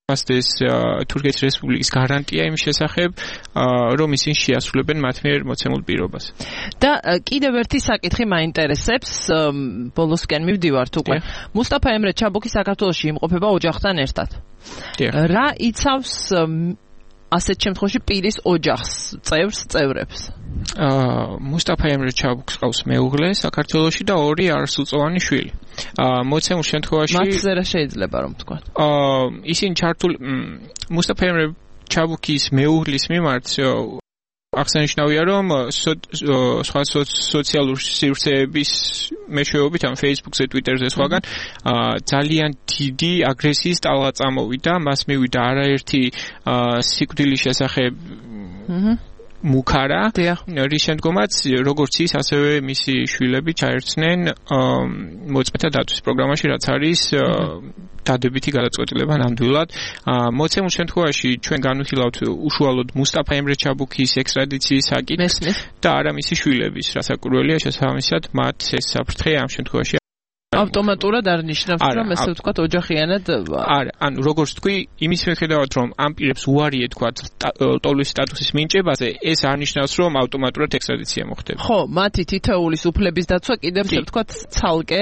გასდეს თურქეთის რესპუბლიკის გარანტია იმ შესახებ, რომ ისინი შეასრულებენ მათ მიერ მოცემულ პირობას. და კიდევ ერთი საკითხი მაინტერესებს, ბოლოსკენ მივდივართ უკვე. მუსტაფა ემრე ჩაბუქი საქართველოში იმყოფება ოჯახთან ერთად. რა იცავს ასეთ შემთხვევაში პირის ოჯახს, წევრებს? მუსტაფა ემრე ჩაბუქს ყავს მეუღლე საქართველოში და 2 არასრულწლოვანი შვილი. მოცემულ შემთხვევაში მათზე რა შეიძლება რომ თქვა? ისინი ჩართული მუსტაფა ემრე ჩაბუქის მეუღლის მიმართ აღსანიშნავია, რომ სხვა სოციალური სივრცეების მეშვეობით, ამ Facebook-ზე, Twitter-ზე სხვაგან ძალიან დიდი აგრესიის ტალღა წამოვიდა, მას მივიდა არაერთი სიკვდილის შესახებ მუქარა, რის შემდგომაც როგორც ის, ასევე მისი შვილები ჩაერთნენ მოწმეთა დაცვის პროგრამაში, რაც არის დადებითი გადაწყვეტილება ნამდვილად. მოცემულ შემთხვევაში ჩვენ განვიხილავთ უშუალოდ მუსტაფა ემრე ჩაბუქის ექსტრადიციის საკითხს და არა მისი შვილების, რასაკვირველია შესაბამისად მათ ეს საფრთხე ამ შემთხვევაში ავტომატურად არ ნიშნავს, რომ ესე ვთქვათ, ოჯახიანად არა, ანუ როგორც თქვი, იმის მიხედავად, რომ ამ პირებს უარი ეთქვათ ტოლვის სტატუსის მინიჭებაზე, ეს არ ნიშნავს, რომ ავტომატურად ექსტრადიცია მოხდება. ხო, მათი თითოეულის უფლების დაცვა კიდევ ესე ვთქვათ, ცალკე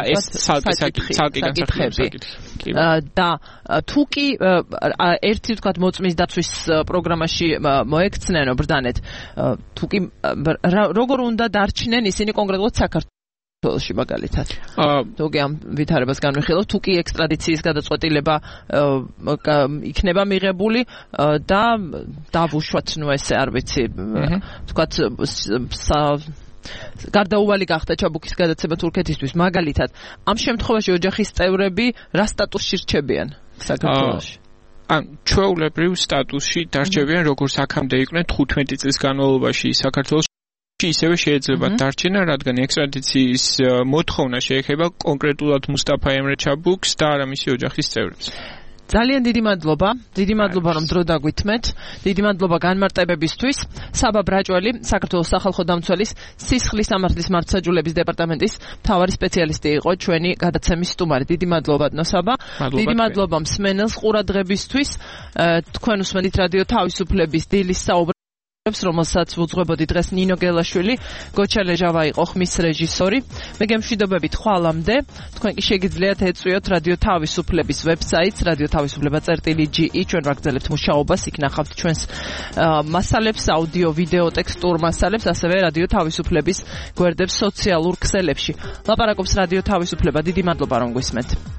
საკითხები. და თუ კი ერთი ვთქვათ მოწმის დაცვის პროგრამაში მოექცნენ ბრძანეთ, თუ კი როგორ უნდა დარჩნენ ისინი კონკრეტულად საქართველოში მაგალითად. თუკი ამ ვითარებას განვიხილავ, თუ კი ექსტრადიციის გადაწყვეტილება იქნება მიღებული და დავუშვათ, ნუ ესე არ ვიცი, ვთქვათ გარდაუვალი გახდა ჩაბუქის გადაცემა თურქეთისთვის, მაგალითად, ამ შემთხვევაში ოჯახის წევრები რა სტატუსში რჩებიან საქართველოში? ჩვეულებრივ სტატუსში დარჩებიან, როგორც აქამდე იყვნენ 15 წლის განმავლობაში საქართველოში. ისევე შეიძლება დარჩენა, რადგან ექსტრადიციის მოთხოვნა შეეხება კონკრეტულად მუსტაფა ემრე ჩაბუქს და არა მისი ოჯახის წევრებს. ძალიან დიდი მადლობა, რომ დრო დაგვითმეთ. დიდი მადლობა განმარტებებისთვის. საბა ბრაჭველი, საქართველოს სახალხო დამცველის სისხლის სამართლის მართლმსაჯულების დეპარტამენტის მთავარი სპეციალისტი იყო ჩვენი გადაცემის სტუმარი. დიდი მადლობა ნოსაბა. დიდი მადლობა მსმენელს ყურადღებისთვის. თქვენ უსმენთ რადიო თავისუფლების დილის საუბრს, რომელსაც ვუძღვებოდი დღეს ნინო გელაშვილი, გოჩა ლეჟავა იყო ხმის რეჟისორი. მე გემშვიდობებით ხვალამდე. თქვენ კი შეგიძლიათ ეწვიოთ რადიო თავისუფლების ვებსაიტს radiotavisufleba.ge. ჩვენ ვაგრძელებთ მუშაობას, იქ ნახავთ ჩვენს მასალებს, აუდიო, ვიდეო, ტექსტურ მასალებს, ასევე რადიო თავისუფლების გვერდებს სოციალურ ქსელებში. ლაპარაკობს რადიო თავისუფლება. დიდი მადლობა რომ გვისმენთ.